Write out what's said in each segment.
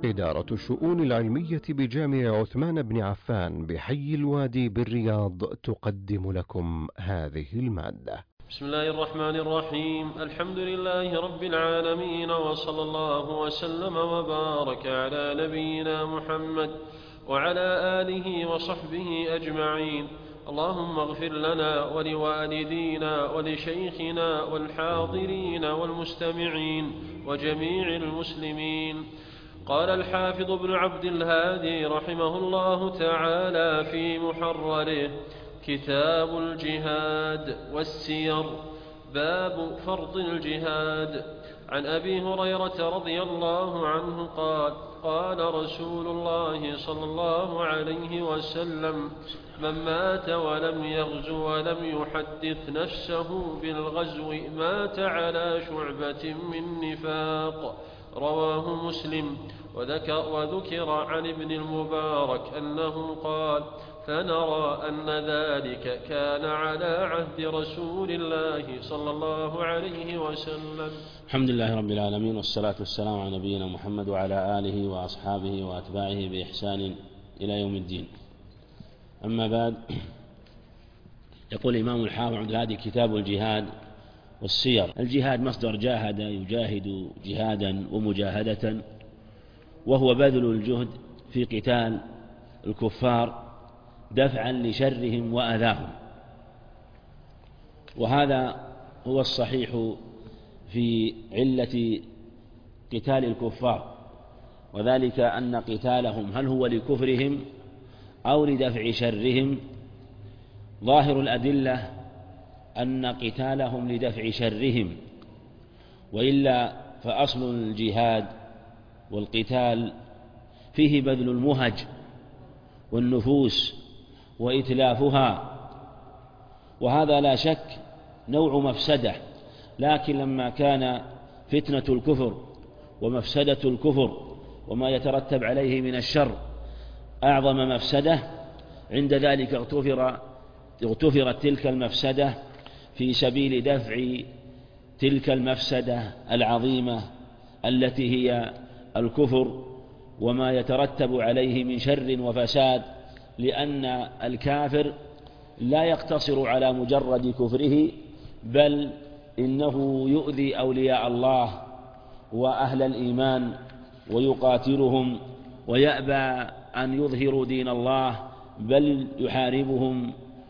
إدارة الشؤون العلمية بجامع عثمان بن عفان بحي الوادي بالرياض تقدم لكم هذه المادة. بسم الله الرحمن الرحيم. الحمد لله رب العالمين، وصلى الله وسلم وبارك على نبينا محمد وعلى آله وصحبه أجمعين. اللهم اغفر لنا ولوالدينا ولشيخنا والحاضرين والمستمعين وجميع المسلمين. قال الحافظ ابن عبد الهادي رحمه الله تعالى في محرره: كتاب الجهاد والسير. باب فرض الجهاد. عن أبي هريرة رضي الله عنه قال: قال رسول الله صلى الله عليه وسلم: من مات ولم يغزو ولم يحدث نفسه بالغزو مات على شعبة من نفاق. رواه مسلم. وذكر عن ابن المبارك أنه قال: فنرى أن ذلك كان على عهد رسول الله صلى الله عليه وسلم. الحمد لله رب العالمين، والصلاة والسلام على نبينا محمد وعلى آله وأصحابه وأتباعه بإحسان إلى يوم الدين. أما بعد، يقول الإمام الحافظ عبد الهادي: كتاب الجهاد والسير. الجهاد مصدر جاهد يجاهد جهادا ومجاهدة، وهو بذل الجهد في قتال الكفار دفعا لشرهم وأذاهم، وهذا هو الصحيح في علة قتال الكفار، وذلك أن قتالهم هل هو لكفرهم أو لدفع شرهم؟ ظاهر الأدلة أن قتالهم لدفع شرهم، وإلا فأصل الجهاد والقتال فيه بذل المهج والنفوس وإتلافها، وهذا لا شك نوع مفسدة. لكن لما كان فتنة الكفر ومفسدة الكفر وما يترتب عليه من الشر أعظم مفسدة، عند ذلك اغتفرت تلك المفسدة في سبيل دفع تلك المفسدة العظيمة التي هي الكفر وما يترتب عليه من شر وفساد، لأن الكافر لا يقتصر على مجرد كفره، بل إنه يؤذي أولياء الله وأهل الإيمان ويقاتلهم ويأبى أن يظهروا دين الله، بل يحاربهم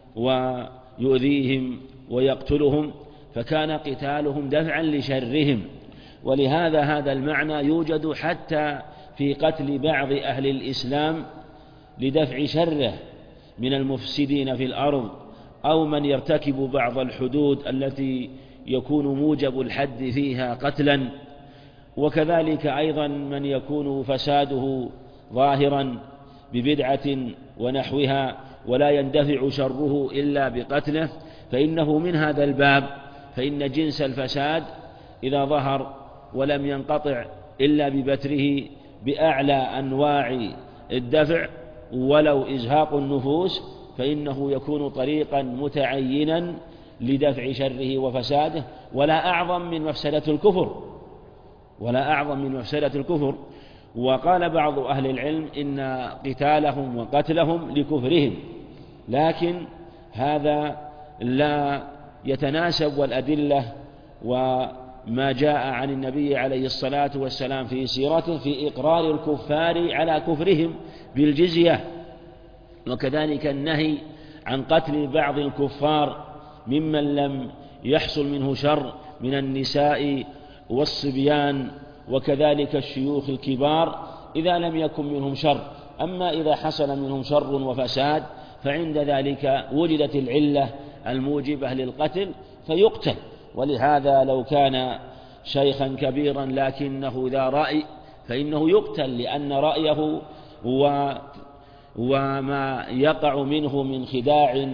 ويؤذيهم ويقتلهم، فكان قتالهم دفعا لشرهم. ولهذا هذا المعنى يوجد حتى في قتل بعض أهل الإسلام لدفع شره من المفسدين في الأرض، أو من يرتكب بعض الحدود التي يكون موجب الحد فيها قتلا، وكذلك أيضا من يكون فساده ظاهرا ببدعة ونحوها ولا يندفع شره إلا بقتله، فإنه من هذا الباب. فإن جنس الفساد إذا ظهر ولم ينقطع إلا ببتره بأعلى أنواع الدفع ولو إزهاق النفوس، فإنه يكون طريقا متعينا لدفع شره وفساده، ولا أعظم من مفسدة الكفر. وقال بعض أهل العلم إن قتالهم وقتلهم لكفرهم، لكن هذا لا يتناسب، والأدلة وما جاء عن النبي عليه الصلاة والسلام في سيرته في إقرار الكفار على كفرهم بالجزية، وكذلك النهي عن قتل بعض الكفار ممن لم يحصل منه شر من النساء والصبيان وكذلك الشيوخ الكبار إذا لم يكن منهم شر. أما إذا حصل منهم شر وفساد فعند ذلك وجدت العلة الموجبة للقتل فيقتل. ولهذا لو كان شيخا كبيرا لكنه ذا رأي فإنه يقتل، لأن رأيه وما يقع منه من خداع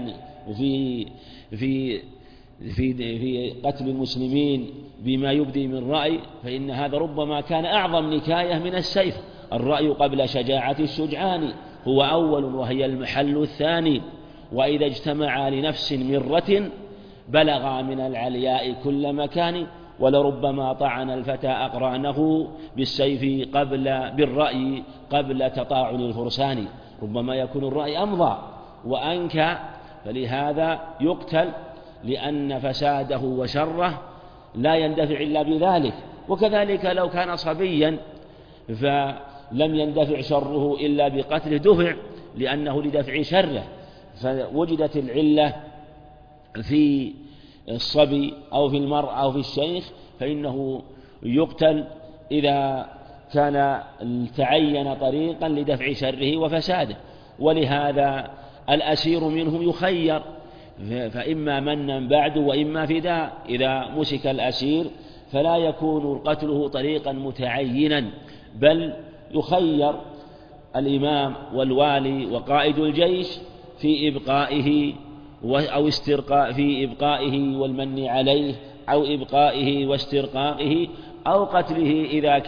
في قتل المسلمين بما يبدي من رأي، فإن هذا ربما كان أعظم نكاية من السيف. الرأي قبل شجاعة الشجعان هو أول وهي المحل الثاني، وإذا اجتمعا لنفس مرة بلغا من العلياء كل مكان، ولربما طعن الفتى أقرانه بالسيف بالرأي قبل تطاعن الفرسان، ربما يكون الرأي أمضى وأنكى، فلهذا يقتل، لأن فساده وشره لا يندفع إلا بذلك. وكذلك لو كان صبيا فلم يندفع شره إلا بقتله دفع، لأنه لدفع شره. فوجدت العلة في الصبي أو في المرأة أو في الشيخ فإنه يقتل إذا كان تعين طريقا لدفع شره وفساده. ولهذا الأسير منهم يخير، فإما منا بعد وإما فداء. إذا مسك الأسير فلا يكون قتله طريقا متعينا، بل يخير الإمام والوالي وقائد الجيش في إبقائه أو استرقاء، في إبقائه والمن عليه، أو إبقائه واسترقاقه، أو قتله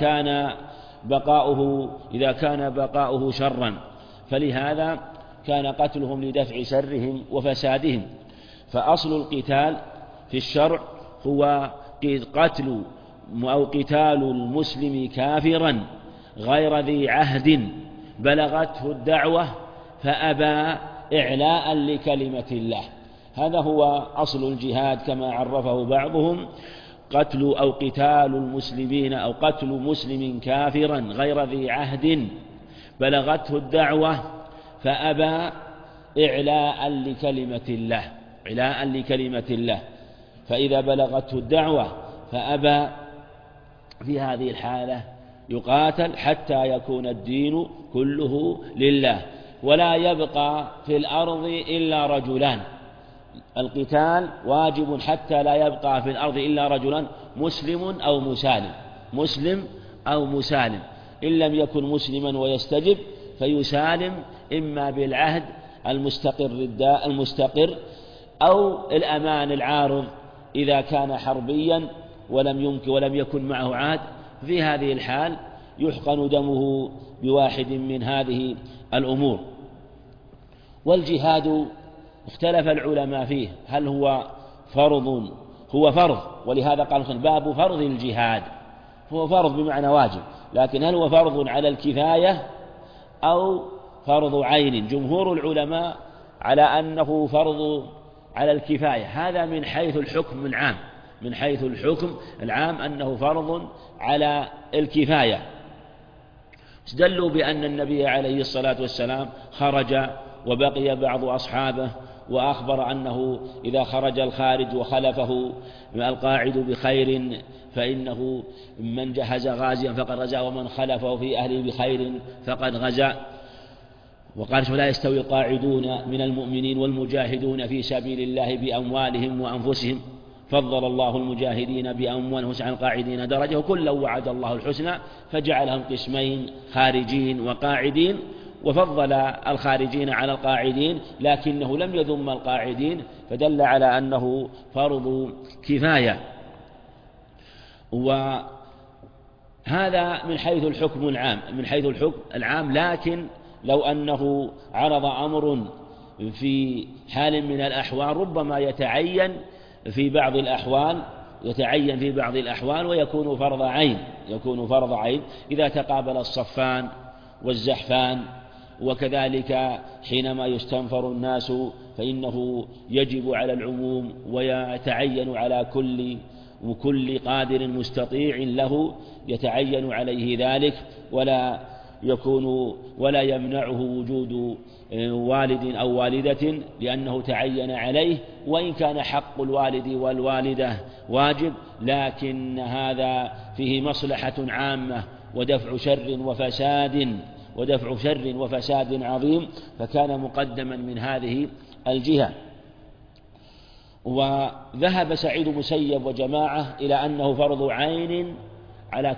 إذا كان بقاؤه شرا. فلهذا كان قتلهم لدفع شرهم وفسادهم. فأصل القتال في الشرع هو قتل أو قتال المسلم كافرا غير ذي عهد بلغته الدعوة فأبى إعلاء لكلمة الله. هذا هو أصل الجهاد كما عرفه بعضهم، قتل أو قتال المسلمين أو قتل مسلم كافرا غير ذي عهد بلغته الدعوة فأبى إعلاء لكلمة الله. فإذا بلغته الدعوة فأبى، في هذه الحالة يقاتل حتى يكون الدين كله لله، ولا يبقى في الأرض إلا رجلان. القتال واجب حتى لا يبقى في الأرض إلا رجلان، مسلم أو مسالم. إن لم يكن مسلما ويستجب فيسالم إما بالعهد المستقر أو الأمان العارض إذا كان حربيا ولم يكن معه عهد. في هذه الحال يحقن دمه بواحد من هذه الأمور. والجهاد اختلف العلماء فيه، هل هو فرض؟ هو فرض، ولهذا قال باب فرض الجهاد، هو فرض بمعنى واجب، لكن هل هو فرض على الكفاية أو فرض عين؟ جمهور العلماء على أنه فرض على الكفاية، هذا من حيث الحكم العام، أنه فرض على الكفاية. استدلوا بأن النبي عليه الصلاة والسلام خرج وبقي بعض أصحابه، وأخبر أنه إذا خرج الخارج وخلفه القاعد بخير فإنه من جهز غازيا فقد غزا، ومن خلفه في أهله بخير فقد غزا. وقال لا يستوي القاعدون من المؤمنين والمجاهدون في سبيل الله بأموالهم وأنفسهم، فضل الله المجاهدين بأموالهم عن القاعدين درجة، وكلا وعد الله الحسنى، فجعلهم قسمين خارجين وقاعدين، وفضل الخارجين على القاعدين، لكنه لم يذم القاعدين، فدل على أنه فرض كفاية. وهذا من حيث الحكم العام، لكن لو أنه عرض أمر في حال من الأحوال ربما يتعين في بعض الأحوال ويكون فرض عين، إذا تقابل الصفان والزحفان. وكذلك حينما يستنفر الناس فإنه يجب على العموم، ويتعين على كل قادر مستطيع له يتعين عليه ذلك، ولا يمنعه وجود والد أو والدة لأنه تعين عليه، وإن كان حق الوالد والوالدة واجب، لكن هذا فيه مصلحة عامة ودفع شر وفساد عظيم، فكان مقدما من هذه الجهة. وذهب سعيد المسيب وجماعة إلى أنه فرض عين على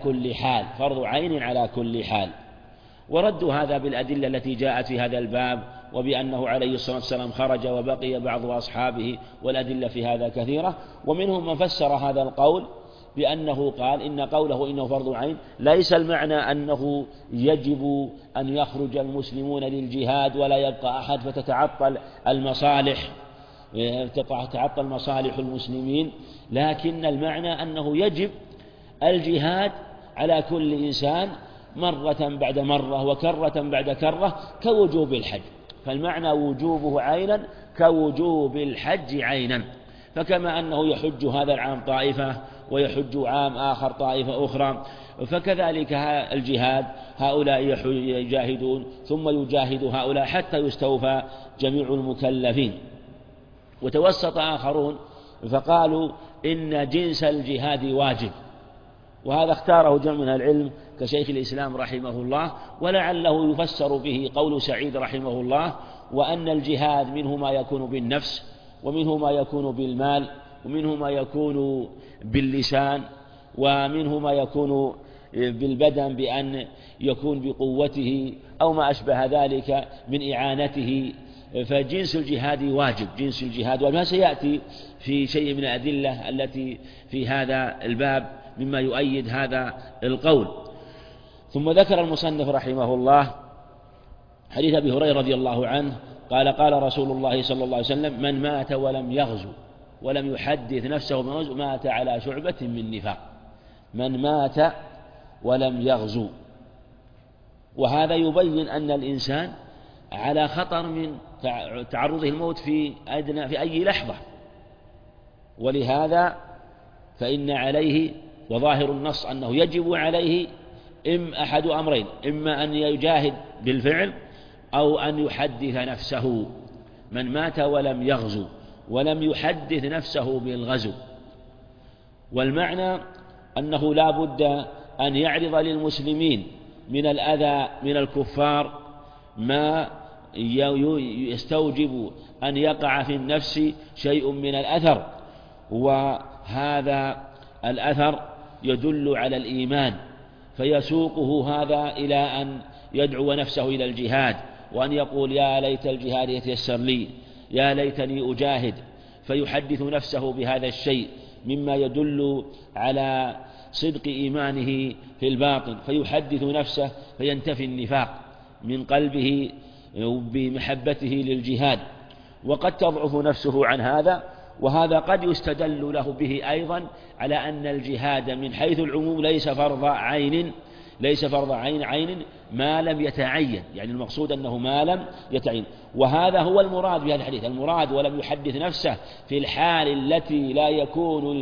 كل حال، وردوا هذا بالأدلة التي جاءت في هذا الباب، وبأنه عليه الصلاة والسلام خرج وبقي بعض أصحابه، والأدلة في هذا كثيرة. ومنهم من فسر هذا القول بأنه قال إن قوله إنه فرض عين ليس المعنى أنه يجب أن يخرج المسلمون للجهاد ولا يبقى أحد فتتعطل المصالح تعطل مصالح المسلمين، لكن المعنى أنه يجب الجهاد على كل إنسان مرة بعد مرة وكرة بعد كرة كوجوب الحج، فالمعنى وجوبه عينا كوجوب الحج عينا. فكما أنه يحج هذا العام طائفة ويحج عام آخر طائفة أخرى، فكذلك الجهاد هؤلاء يجاهدون ثم يجاهد هؤلاء حتى يستوفى جميع المكلفين. وتوسط آخرون فقالوا إن جنس الجهاد واجب، وهذا اختاره جمع من العلم كشيخ الإسلام رحمه الله، ولعله يفسر به قول سعيد رحمه الله: وأن الجهاد منه ما يكون بالنفس، ومنه ما يكون بالمال، ومنه ما يكون باللسان، ومنه ما يكون بالبدن بأن يكون بقوته أو ما أشبه ذلك من إعانته. فجنس الجهاد واجب، جنس الجهاد، وما سيأتي في شيء من الأدلة التي في هذا الباب مما يؤيد هذا القول. ثم ذكر المصنف رحمه الله حديث أبي هريرة رضي الله عنه قال: قال رسول الله صلى الله عليه وسلم: من مات ولم يغزو ولم يحدث نفسه بالغزو مات على شعبة من نفاق. من مات ولم يغزو، وهذا يبين أن الإنسان على خطر من تعرضه الموت في أي لحظة، ولهذا فإن عليه، وظاهر النص أنه يجب عليه أحد أمرين: إما أن يجاهد بالفعل أو أن يحدث نفسه. من مات ولم يغزو ولم يحدث نفسه بالغزو، والمعنى أنه لا بد أن يعرض للمسلمين من الأذى من الكفار ما يستوجب أن يقع في النفس شيء من الأثر، وهذا الأثر يدل على الإيمان، فيسوقه هذا إلى أن يدعو نفسه إلى الجهاد، وأن يقول: يا ليت الجهاد يتيسر لي، يا ليتني أجاهد، فيحدث نفسه بهذا الشيء مما يدل على صدق إيمانه في الباطن، فيحدث نفسه فينتفي النفاق من قلبه بمحبته للجهاد. وقد تضعف نفسه عن هذا، وهذا قد يستدل له به أيضا على أن الجهاد من حيث العموم ليس فرض عين ما لم يتعين، يعني المقصود أنه ما لم يتعين، وهذا هو المراد بهذا الحديث. المراد ولم يحدث نفسه في الحال التي لا يكون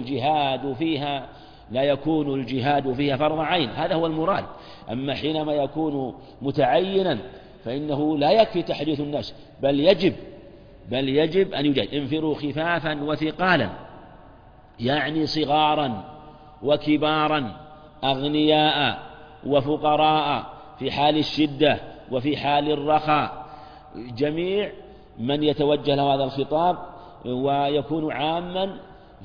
الجهاد فيها فرض عين، هذا هو المراد. أما حينما يكون متعينا فإنه لا يكفي تحديث النفس، بل يجب أن يجاهد. انفروا خفافا وثقالا، يعني صغارا وكبارا، أغنياء وفقراء، في حال الشدة وفي حال الرخاء، جميع من يتوجه له هذا الخطاب، ويكون عاما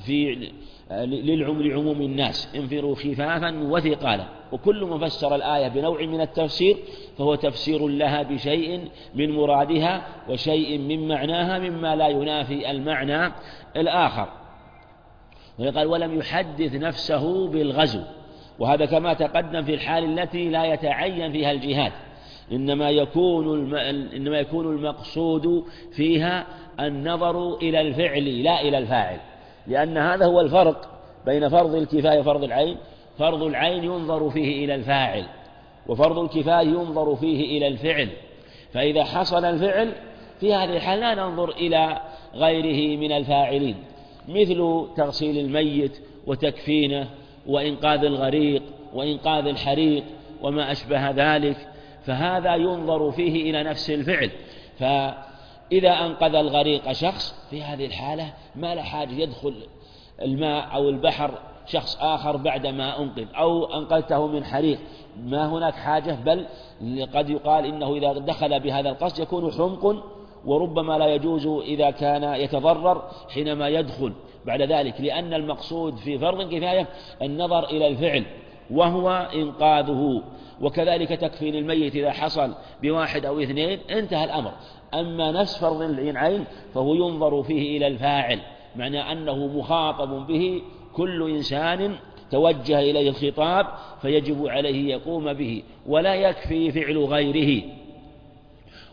لعموم الناس. انفروا خفافا وثقالا، وكل من فسر الآية بنوع من التفسير فهو تفسير لها بشيء من مرادها وشيء من معناها مما لا ينافي المعنى الآخر. وقال: ولم يحدث نفسه بالغزو، وهذا كما تقدم في الحال التي لا يتعين فيها الجهاد، إنما يكون المقصود فيها النظر إلى الفعل لا إلى الفاعل، لأن هذا هو الفرق بين فرض الكفاية وفرض العين. فرض العين ينظر فيه إلى الفاعل، وفرض الكفاية ينظر فيه إلى الفعل. فإذا حصل الفعل في هذه الحال لا ننظر إلى غيره من الفاعلين، مثل تغسيل الميت وتكفينه وإنقاذ الغريق وإنقاذ الحريق وما أشبه ذلك، فهذا ينظر فيه إلى نفس الفعل. فإذا أنقذ الغريق شخص في هذه الحالة ما لا حاجة يدخل الماء أو البحر شخص آخر بعدما أنقذ، أو أنقذته من حريق، ما هناك حاجة، بل قد يقال إنه إذا دخل بهذا القصد يكون حمق، وربما لا يجوز إذا كان يتضرر حينما يدخل بعد ذلك، لأن المقصود في فرض الكفاية النظر إلى الفعل وهو إنقاذه. وكذلك تكفين الميت إذا حصل بواحد أو اثنين انتهى الأمر. أما نفس فرض العين فهو ينظر فيه إلى الفاعل، معنى أنه مخاطب به كل إنسان توجه إليه الخطاب فيجب عليه يقوم به، ولا يكفي فعل غيره.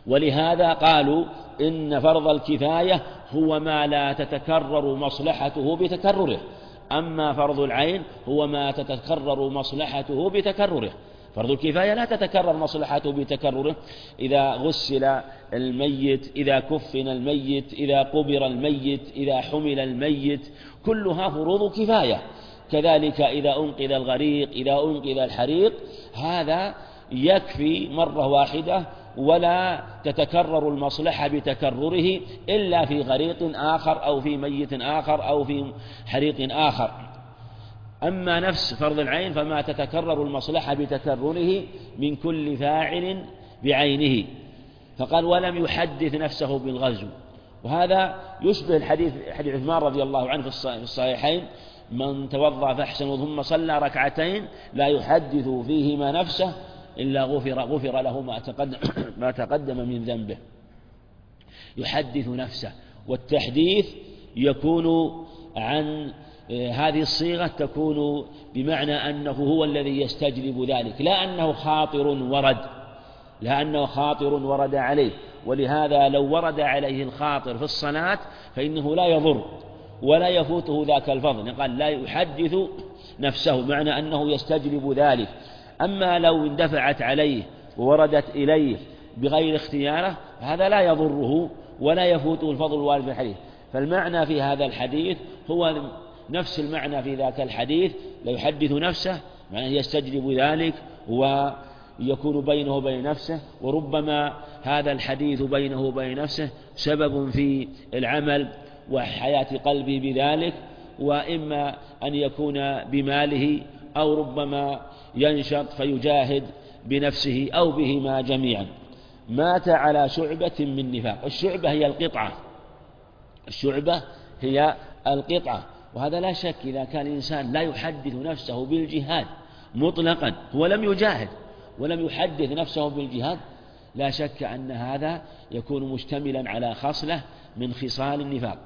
ولهذا قالوا إن فرض الكفاية هو ما لا تتكرر مصلحته بتكرره، أما فرض العين هو ما تتكرر مصلحته بتكرره. فرض الكفاية لا تتكرر مصلحته بتكرره، إذا غسل الميت، إذا كفن الميت، إذا قبر الميت، إذا حمل الميت، كلها فروض كفاية. كذلك إذا أنقذ الغريق، إذا أنقذ الحريق، هذا يكفي مرة واحدة ولا تتكرر المصلحة بتكرره إلا في غريق آخر أو في ميت آخر أو في حريق آخر. أما نفس فرض العين فما تتكرر المصلحة بتكرره من كل فاعل بعينه. فقال ولم يحدث نفسه بالغزو، وهذا يشبه حديث عثمان رضي الله عنه في الصحيحين: من توضأ فأحسن ثم صلى ركعتين لا يحدث فيهما نفسه إلا غفر له ما تقدم من ذنبه. يحدث نفسه، والتحديث يكون عن هذه الصيغة تكون بمعنى أنه هو الذي يستجلب ذلك، لا أنه خاطر ورد عليه. ولهذا لو ورد عليه الخاطر في الصلاة فإنه لا يضر ولا يفوته ذاك الفضل. قال لا يحدث نفسه، معنى أنه يستجلب ذلك. أما لو اندفعت عليه ووردت إليه بغير اختياره هذا لا يضره ولا يفوته الفضل الوارد في الحديث. فالمعنى في هذا الحديث هو نفس المعنى في ذاك الحديث: لا يحدث نفسه، معناه يستجلب ذلك ويكون بينه وبين نفسه. وربما هذا الحديث بينه وبين نفسه سبب في العمل وحياة قلبه بذلك، وإما أن يكون بماله أو ربما ينشط فيجاهد بنفسه أو بهما جميعا. مات على شعبة من نفاق. الشعبة هي القطعة. وهذا لا شك إذا كان الإنسان لا يحدث نفسه بالجهاد مطلقا، هو لم يجاهد ولم يحدث نفسه بالجهاد، لا شك أن هذا يكون مشتملا على خصلة من خصال النفاق.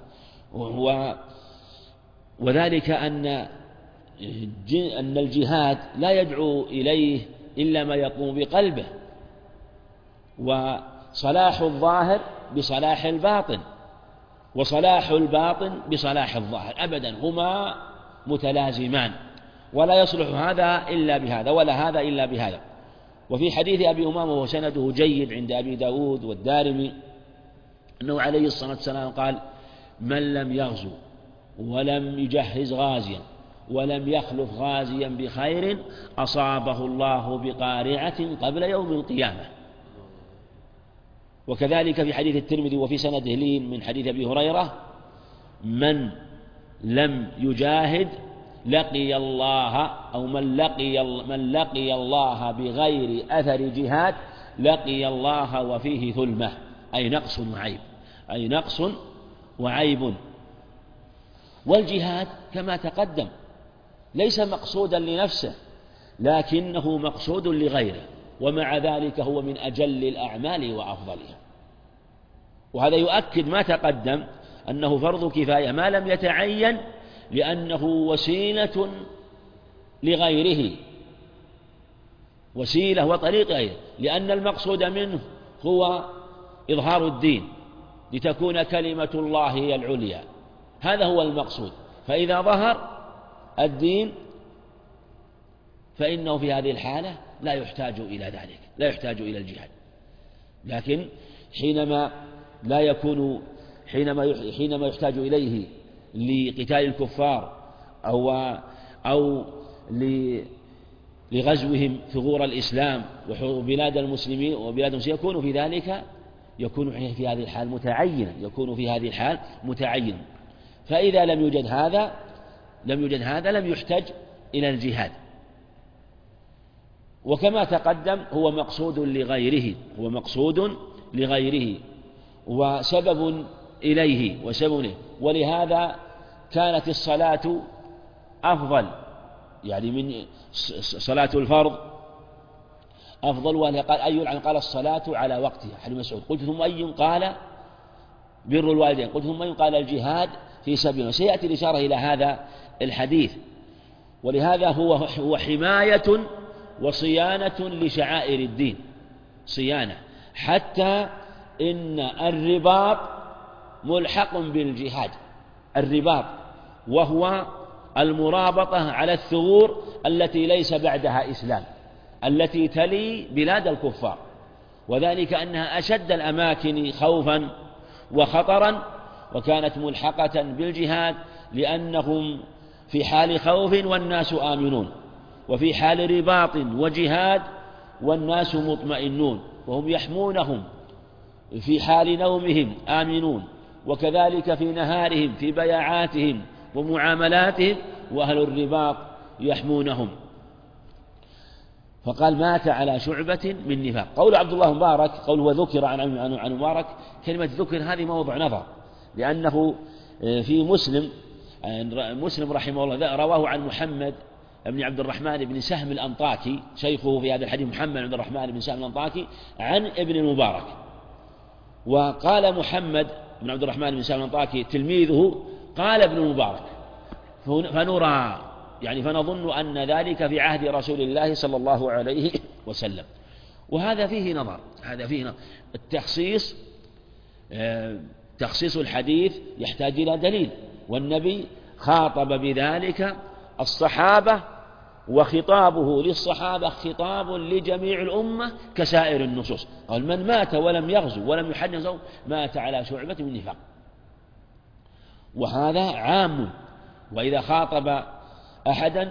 وذلك أن الجهاد لا يدعو إليه إلا ما يقوم بقلبه، وصلاح الظاهر بصلاح الباطن، وصلاح الباطن بصلاح الظاهر، أبدا هما متلازمان، ولا يصلح هذا إلا بهذا ولا هذا إلا بهذا. وفي حديث أبي أمامة وسنده جيد عند أبي داود والدارمي أنه عليه الصلاة والسلام قال: من لم يغزو ولم يجهز غازيا ولم يخلف غازيا بخير أصابه الله بقارعة قبل يوم القيامة. وكذلك في حديث الترمذي وفي سنده لين من حديث أبي هريرة: من لم يجاهد لقي الله، أو من لقي الله بغير أثر جهاد لقي الله وفيه ثلمة، أي نقص وعيب. والجهاد كما تقدم ليس مقصودا لنفسه لكنه مقصود لغيره، ومع ذلك هو من أجل الأعمال وأفضلها. وهذا يؤكد ما تقدم أنه فرض كفاية ما لم يتعين، لأنه وسيلة لغيره، وسيلة وطريق غيره، لأن المقصود منه هو إظهار الدين لتكون كلمة الله هي العليا، هذا هو المقصود. فإذا ظهر الدين فإنه في هذه الحالة لا يحتاج إلى ذلك، لا يحتاج إلى الجهاد. لكن حينما يحتاج إليه لقتال الكفار أو لغزوهم ثغور الإسلام وبلاد المسلمين يكون في هذه الحال متعينا، فإذا لم يوجد هذا لم يحتج إلى الجهاد. وكما تقدم هو مقصود لغيره وسبب إليه ولهذا كانت الصلاة أفضل، يعني من صلاة الفرض أفضل. قال الصلاة على وقتها حديث مسعود. قلت ثم أي؟ قال بر الوالدين. قلت ثم أي؟ قال الجهاد في سبيله. سيأتي الإشارة إلى هذا الحديث. ولهذا هو حماية وصيانة لشعائر الدين، صيانة حتى إن الرباط ملحق بالجهاد، الرباط وهو المرابطة على الثغور التي ليس بعدها إسلام، التي تلي بلاد الكفار، وذلك أنها أشد الأماكن خوفا وخطرا، وكانت ملحقة بالجهاد لأنهم في حال خوف والناس آمنون، وفي حال رباط وجهاد والناس مطمئنون، وهم يحمونهم في حال نومهم آمنون، وكذلك في نهارهم في بيعاتهم ومعاملاتهم، وأهل الرباط يحمونهم. فقال مات على شعبة من نفاق. قول عبد الله مبارك قوله وذكر عن مبارك، كلمة ذكر هذه موضع نظر، لأنه في مسلم رحمه الله رواه عن محمد بن عبد الرحمن بن سهم الأنطاكي، شيخه في هذا الحديث محمد بن عبد الرحمن بن سهم الأنطاكي، عن ابن المبارك. وقال محمد بن عبد الرحمن بن سهم الأنطاكي تلميذه قال ابن المبارك، فنرى يعني فنظن أن ذلك في عهد رسول الله صلى الله عليه وسلم. وهذا فيه نظر، التخصيص تخصيص الحديث يحتاج إلى دليل، والنبي خاطب بذلك الصحابة، وخطابه للصحابة خطاب لجميع الأمة كسائر النصوص. قال من مات ولم يغزو ولم يحنث مات على شعبة من نفاق، وهذا عام. وإذا خاطب أحدا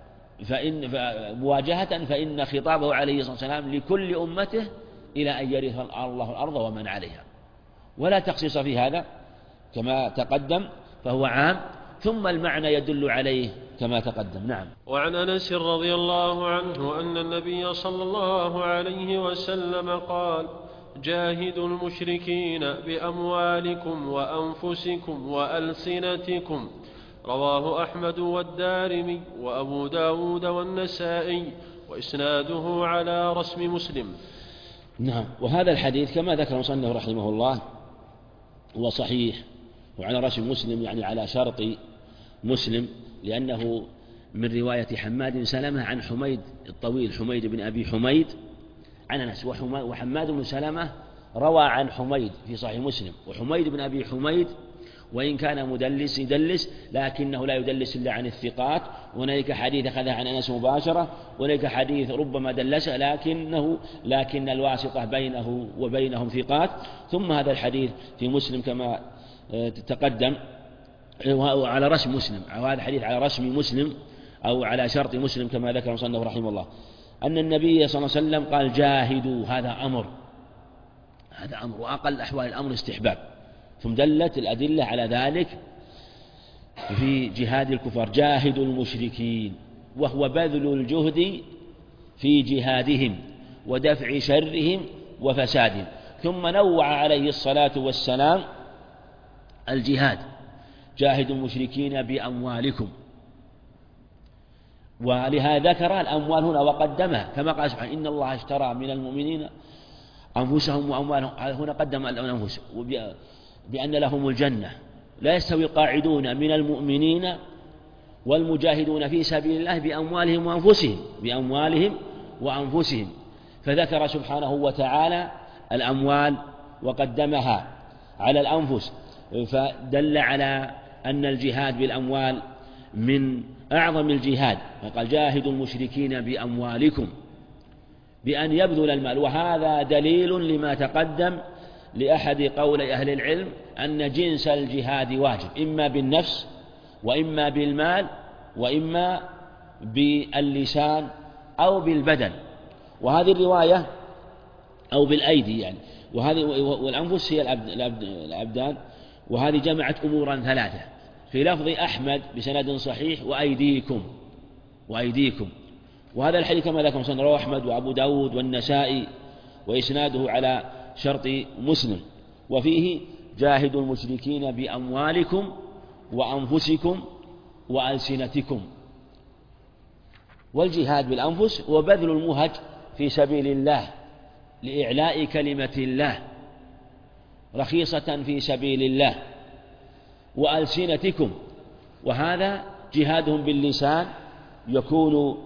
مواجهة فإن خطابه عليه الصلاة والسلام لكل أمته إلى أن يرث الله الأرض ومن عليها، ولا تخصيص في هذا كما تقدم، فهو عام، ثم المعنى يدل عليه كما تقدم. نعم. وعن أنس رضي الله عنه أن النبي صلى الله عليه وسلم قال جاهدوا المشركين بأموالكم وأنفسكم وألسنتكم، رواه أحمد والدارمي وأبو داود والنسائي، وإسناده على رسم مسلم. نعم. وهذا الحديث كما ذكر المصنف رحمه الله هو صحيح وعلى رسم مسلم، يعني على شرط مسلم، لأنه من رواية حماد بن سلمة عن حميد الطويل، حميد بن أبي حميد عن أنس، وحماد بن سلمة روى عن حميد في صحيح مسلم. وحميد بن أبي حميد وإن كان مدلس يدلس، لكنه لا يدلس إلا عن الثقات، وهناك حديث أخذها عن أنس مباشرة، وهناك حديث ربما دلس لكن الواسطة بينه وبينهم ثقات. ثم هذا الحديث في مسلم كما تقدم على رسم مسلم، وهذا الحديث على رسم مسلم أو على شرط مسلم كما ذكر المصنف رحمه الله، أن النبي صلى الله عليه وسلم قال جاهدوا، هذا أمر، وأقل أحوال الأمر استحباب، ثم دلت الأدلة على ذلك في جهاد الكفار. جاهدوا المشركين، وهو بذل الجهد في جهادهم ودفع شرهم وفسادهم. ثم نوع عليه الصلاة والسلام الجهاد، جاهدوا المشركين بأموالكم، ولهذا ذكر الأموال هنا وقدمها، كما قال سبحانه إن الله اشترى من المؤمنين أنفسهم وأموالهم، هنا قدم الأنفس بأن لهم الجنة. لا يستوي القاعدون من المؤمنين والمجاهدون في سبيل الله بأموالهم وأنفسهم، فذكر سبحانه وتعالى الأموال وقدمها على الأنفس، فدل على أن الجهاد بالأموال من أعظم الجهاد، فقال جاهدوا المشركين بأموالكم، بأن يبذل المال. وهذا دليل لما تقدم لأحد قولي أهل العلم أن جنس الجهاد واجب، إما بالنفس وإما بالمال وإما باللسان أو بالبدن، وهذه الرواية أو بالأيدي يعني، والأنفس هي الأبدان، وهذه جمعت أمورا ثلاثة في لفظ أحمد بسند صحيح وأيديكم. وهذا الحديث كما ذكر مسلم رواه أحمد وأبو داود والنسائي، وإسناده على شرط مسلم، وفيه جاهدوا المشركين بأموالكم وأنفسكم وألسنتكم. والجهاد بالأنفس هو بذل المهج في سبيل الله لإعلاء كلمة الله رخيصة في سبيل الله، وألسنتكم، وهذا جهادهم باللسان يكون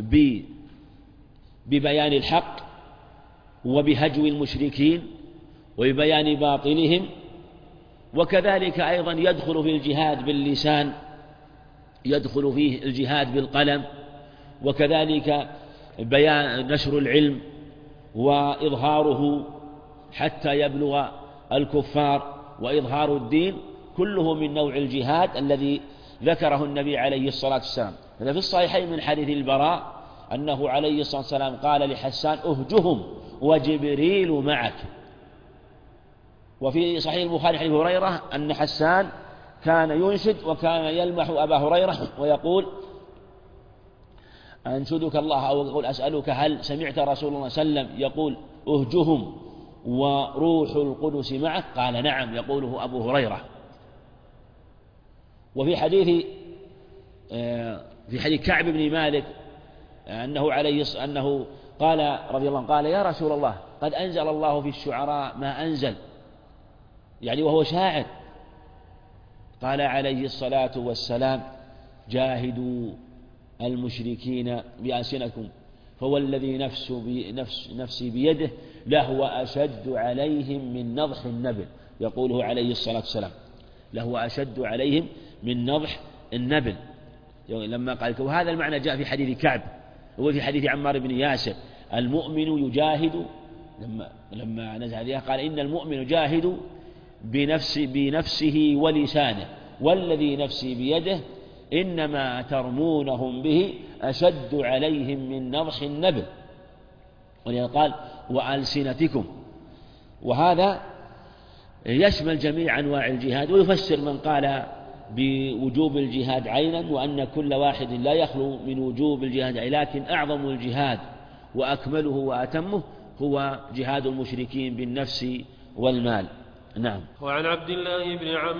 ببيان الحق وبهجو المشركين وببيان باطلهم. وكذلك أيضا يدخل في الجهاد باللسان، يدخل فيه الجهاد بالقلم، وكذلك بيان نشر العلم وإظهاره حتى يبلغ الكفار، وإظهار الدين، كله من نوع الجهاد الذي ذكره النبي عليه الصلاة والسلام. هذا في الصحيحين من حديث البراء أنه عليه الصلاة والسلام قال لحسان: أهجهم وجبريل معك. وفي صحيح البخاري حديث هريرة أن حسان كان ينشد وكان يلمح أبا هريرة ويقول: أنشدك الله، أو يقول: أسألك هل سمعت رسول الله صلى الله عليه وسلم يقول: أهجهم وروح القدس معك؟ قال: نعم، يقوله أبو هريرة. وفي حديث كعب بن مالك أنه قال رضي الله عنه: قال: يا رسول الله، قد أنزل الله في الشعراء ما أنزل، يعني وهو شاعر. قال عليه الصلاة والسلام: جاهدوا المشركين بألسنتكم فوالذي نفسي بيده لهو أشد عليهم من نضح النبل. يقوله عليه الصلاة والسلام: لهو أشد عليهم من نضح النبل. لما قال، وهذا المعنى جاء في حديث كعب وفي حديث عمار بن ياسر: المؤمن يجاهد، لما نزل هذه قال: إن المؤمن يجاهد بنفسه ولسانه والذي نفسي بيده إنما ترمونهم به أشد عليهم من نضح النبل. ولذلك قال: وألسنتكم. وهذا يشمل جميع أنواع الجهاد، ويفسر من قال بوجوب الجهاد عينا، وأن كل واحد لا يخلو من وجوب الجهاد، لكن أعظم الجهاد وأكمله وأتمه هو جهاد المشركين بالنفس والمال. نعم. وعن عبد الله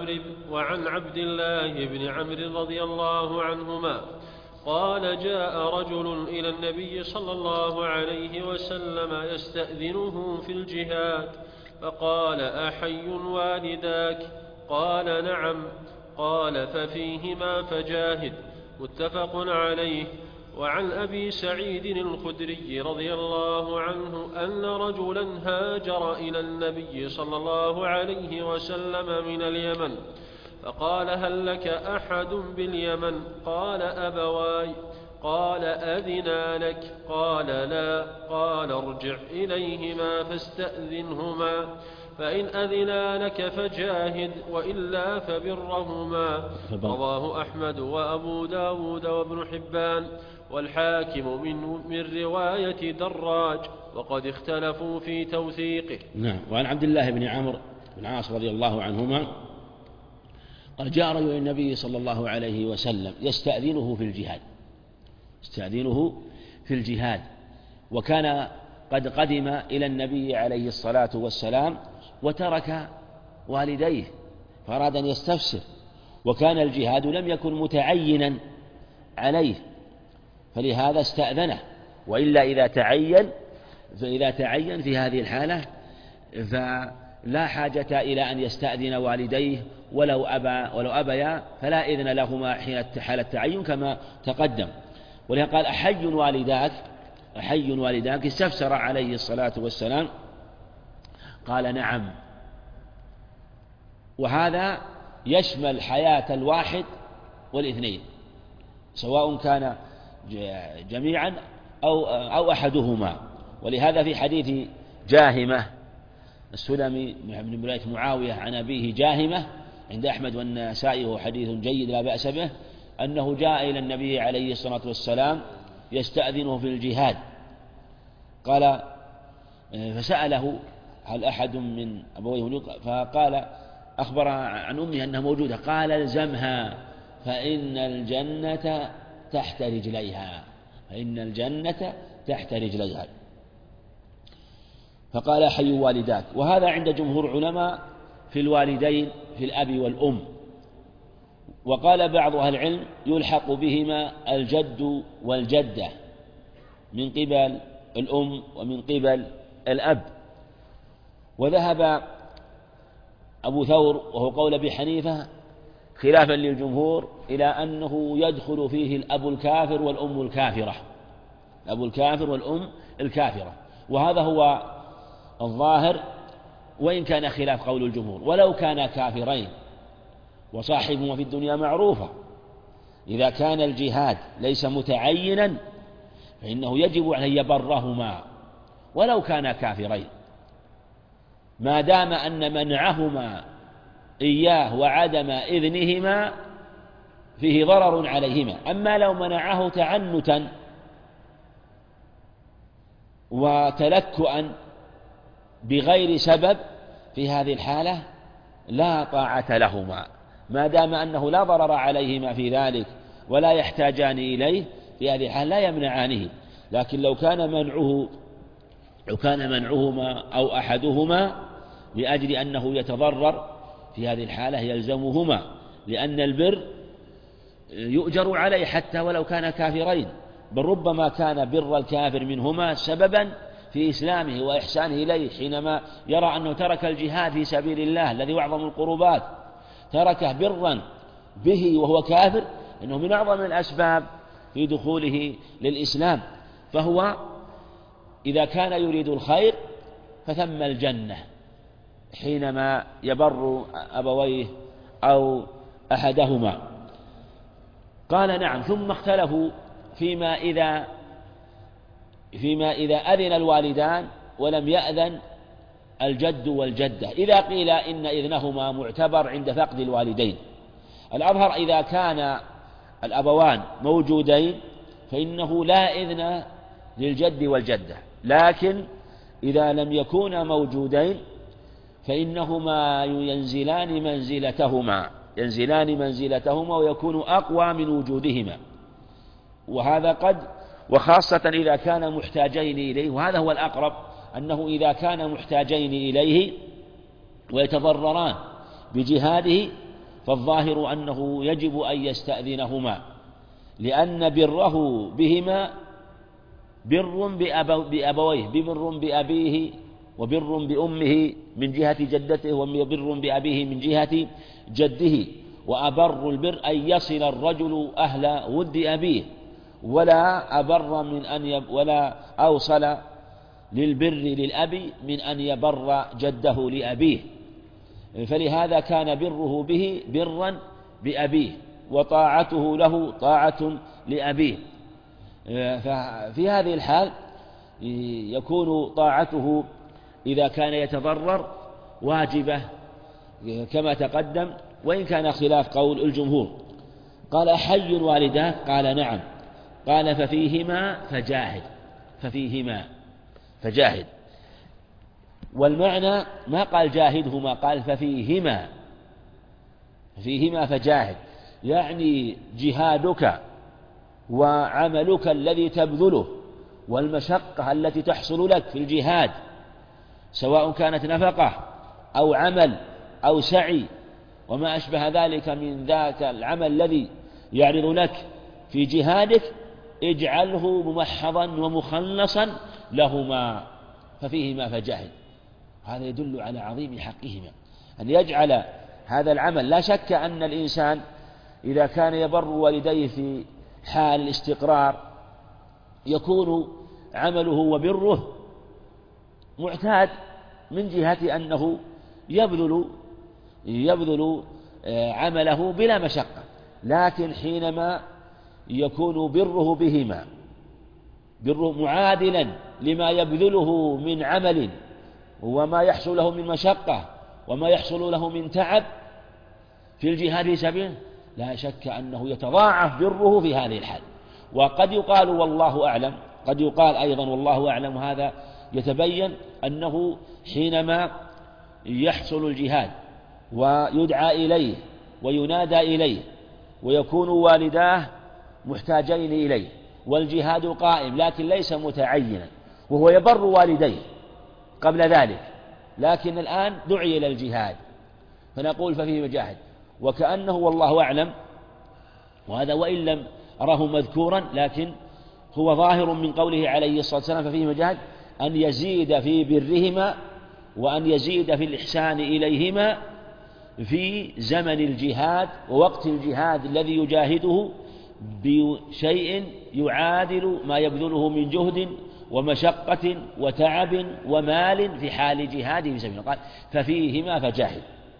بن عمرو رضي الله عنهما قال: جاء رجل إلى النبي صلى الله عليه وسلم يستأذنه في الجهاد، فقال: أحي والداك؟ قال: نعم. قال: ففيهما فجاهد. متفق عليه. وعن أبي سعيد الخدري رضي الله عنه أن رجلا هاجر إلى النبي صلى الله عليه وسلم من اليمن، فقال: هل لك أحد باليمن؟ قال: أبواي. قال: أذنا لك؟ قال: لا. قال: ارجع إليهما فاستأذنهما، فإن أذنا لك فجاهد، وإلا فبرهما. رواه أحمد وأبو داود وابن حبان والحاكم من رواية دراج، وقد اختلفوا في توثيقه. نعم. وعن عبد الله بن عمرو بن عاص رضي الله عنهما قال: جاء رجل إلى النبي صلى الله عليه وسلم يستأذنه في الجهاد، وكان قد قدم إلى النبي عليه الصلاة والسلام وترك والديه، فأراد أن يستفسر، وكان الجهاد لم يكن متعينا عليه، فلهذا استأذنه. وإلا إذا تعين في هذه الحالة فلا حاجة إلى أن يستأذن والديه، ولو أبيا فلا إذن لهما حال التعين كما تقدم. ولهذا قال: أحي والداك؟ استفسر عليه الصلاة والسلام، قال: نعم. وهذا يشمل حياة الواحد والاثنين، سواء كان جميعا أو أحدهما. ولهذا في حديث جاهمة السلمي من ولاية معاوية عن أبيه جاهمة عند أحمد والنسائي، وهو حديث جيد لا بأس به، أنه جاء إلى النبي عليه الصلاة والسلام يستأذنه في الجهاد، قال: فسأله: هل أحد من أبويه؟ فقال: أخبر عن أمه أنها موجودة. قال: الزمها فإن الجنة تحت رجليها. فقال: حي والداك. وهذا عند جمهور علماء في الوالدين في الأب والأم. وقال بعض أهل العلم: يلحق بهما الجد والجدة من قبل الأم ومن قبل الأب. وذهب أبو ثور وهو قول أبي حنيفة خلافا للجمهور إلى أنه يدخل فيه الأب الكافر والأم الكافرة، وهذا هو الظاهر وإن كان خلاف قول الجمهور، ولو كان كافرين وصاحبهما في الدنيا معروفة. إذا كان الجهاد ليس متعينا فإنه يجب أن يبرهما ولو كان كافرين، ما دام أن منعهما إياه وعدم إذنهما فيه ضرر عليهما. أما لو منعه تعنتا وتلكؤا بغير سبب في هذه الحالة لا طاعة لهما، ما دام أنه لا ضرر عليهما في ذلك ولا يحتاجان إليه في هذه الحالة لا يمنعانه. لكن لو كان منعهما أو أحدهما لأجل أنه يتضرر في هذه الحالة يلزمهما، لأن البر يؤجر عليه حتى ولو كان كافرين، بل ربما كان بر الكافر منهما سببا في إسلامه وإحسانه إليه، حينما يرى أنه ترك الجهاد في سبيل الله الذي أعظم القربات تركه برا به وهو كافر، إنه من أعظم الأسباب في دخوله للإسلام. فهو إذا كان يريد الخير فثم الجنة حينما يبر أبويه أو أحدهما. قال نعم. ثم اختلفوا فيما إذا أذن الوالدان ولم يأذن الجد والجدة، إذا قيل إن إذنهما معتبر عند فقد الوالدين. الأظهر إذا كان الأبوان موجودين فإنه لا إذن للجد والجدة، لكن إذا لم يكونا موجودين فإنهما ينزلان منزلتهما ويكون أقوى من وجودهما. وهذا وخاصة إذا كان محتاجين إليه، وهذا هو الأقرب، أنه إذا كان محتاجين إليه ويتضرران بجهاده فالظاهر أنه يجب أن يستأذنهما، لأن بره بهما بر بأبويه، بر بأبيه وبر بأمه من جهة جدته وبر بأبيه من جهة جده. وأبر البر أن يصل الرجل أهل ود أبيه، ولا أبر ولا أوصل للبر للأب من أن يبر جده لأبيه. فلهذا كان بره به برا بأبيه وطاعته له طاعة لأبيه. ففي هذه الحال يكون طاعته إذا كان يتضرر واجبة كما تقدم، وإن كان خلاف قول الجمهور. قال حي والداه؟ قال نعم. قال ففيهما فجاهد. والمعنى ما قال جاهدهما، قال ففيهما فجاهد، يعني جهادك وعملك الذي تبذله والمشقة التي تحصل لك في الجهاد، سواء كانت نفقة أو عمل أو سعي وما أشبه ذلك من ذاك العمل الذي يعرض لك في جهادك، اجعله ممحضا ومخلصا لهما، ففيهما فجاهد. هذا يدل على عظيم حقهما، أن يجعل هذا العمل. لا شك أن الإنسان إذا كان يبر والديه في حال الاستقرار يكون عمله وبره معتاد من جهة أنه يبذل عمله بلا مشقة، لكن حينما يكون بره بهما بره معادلا لما يبذله من عمل وما يحصل له من مشقة وما يحصل له من تعب في الجهاد في سبيله، لا شك أنه يتضاعف بره في هذه الحال. وقد يقال والله أعلم، قد يقال أيضا والله أعلم، هذا يتبين أنه حينما يحصل الجهاد ويدعى إليه وينادى إليه ويكون والداه محتاجين إليه والجهاد قائم لكن ليس متعينا، وهو يبر والديه قبل ذلك، لكن الآن دعي إلى الجهاد فنقول ففيه مجاهد. وكأنه والله أعلم، وهذا وإن لم أراه مذكورا لكن هو ظاهر من قوله عليه الصلاة والسلام ففيه مجاهد، أن يزيد في برهما وأن يزيد في الإحسان إليهما في زمن الجهاد ووقت الجهاد الذي يجاهده بشيء يعادل ما يبذله من جهد ومشقة وتعب ومال في حال جهاده في سبيل الله، قال ففيهما فجاهد.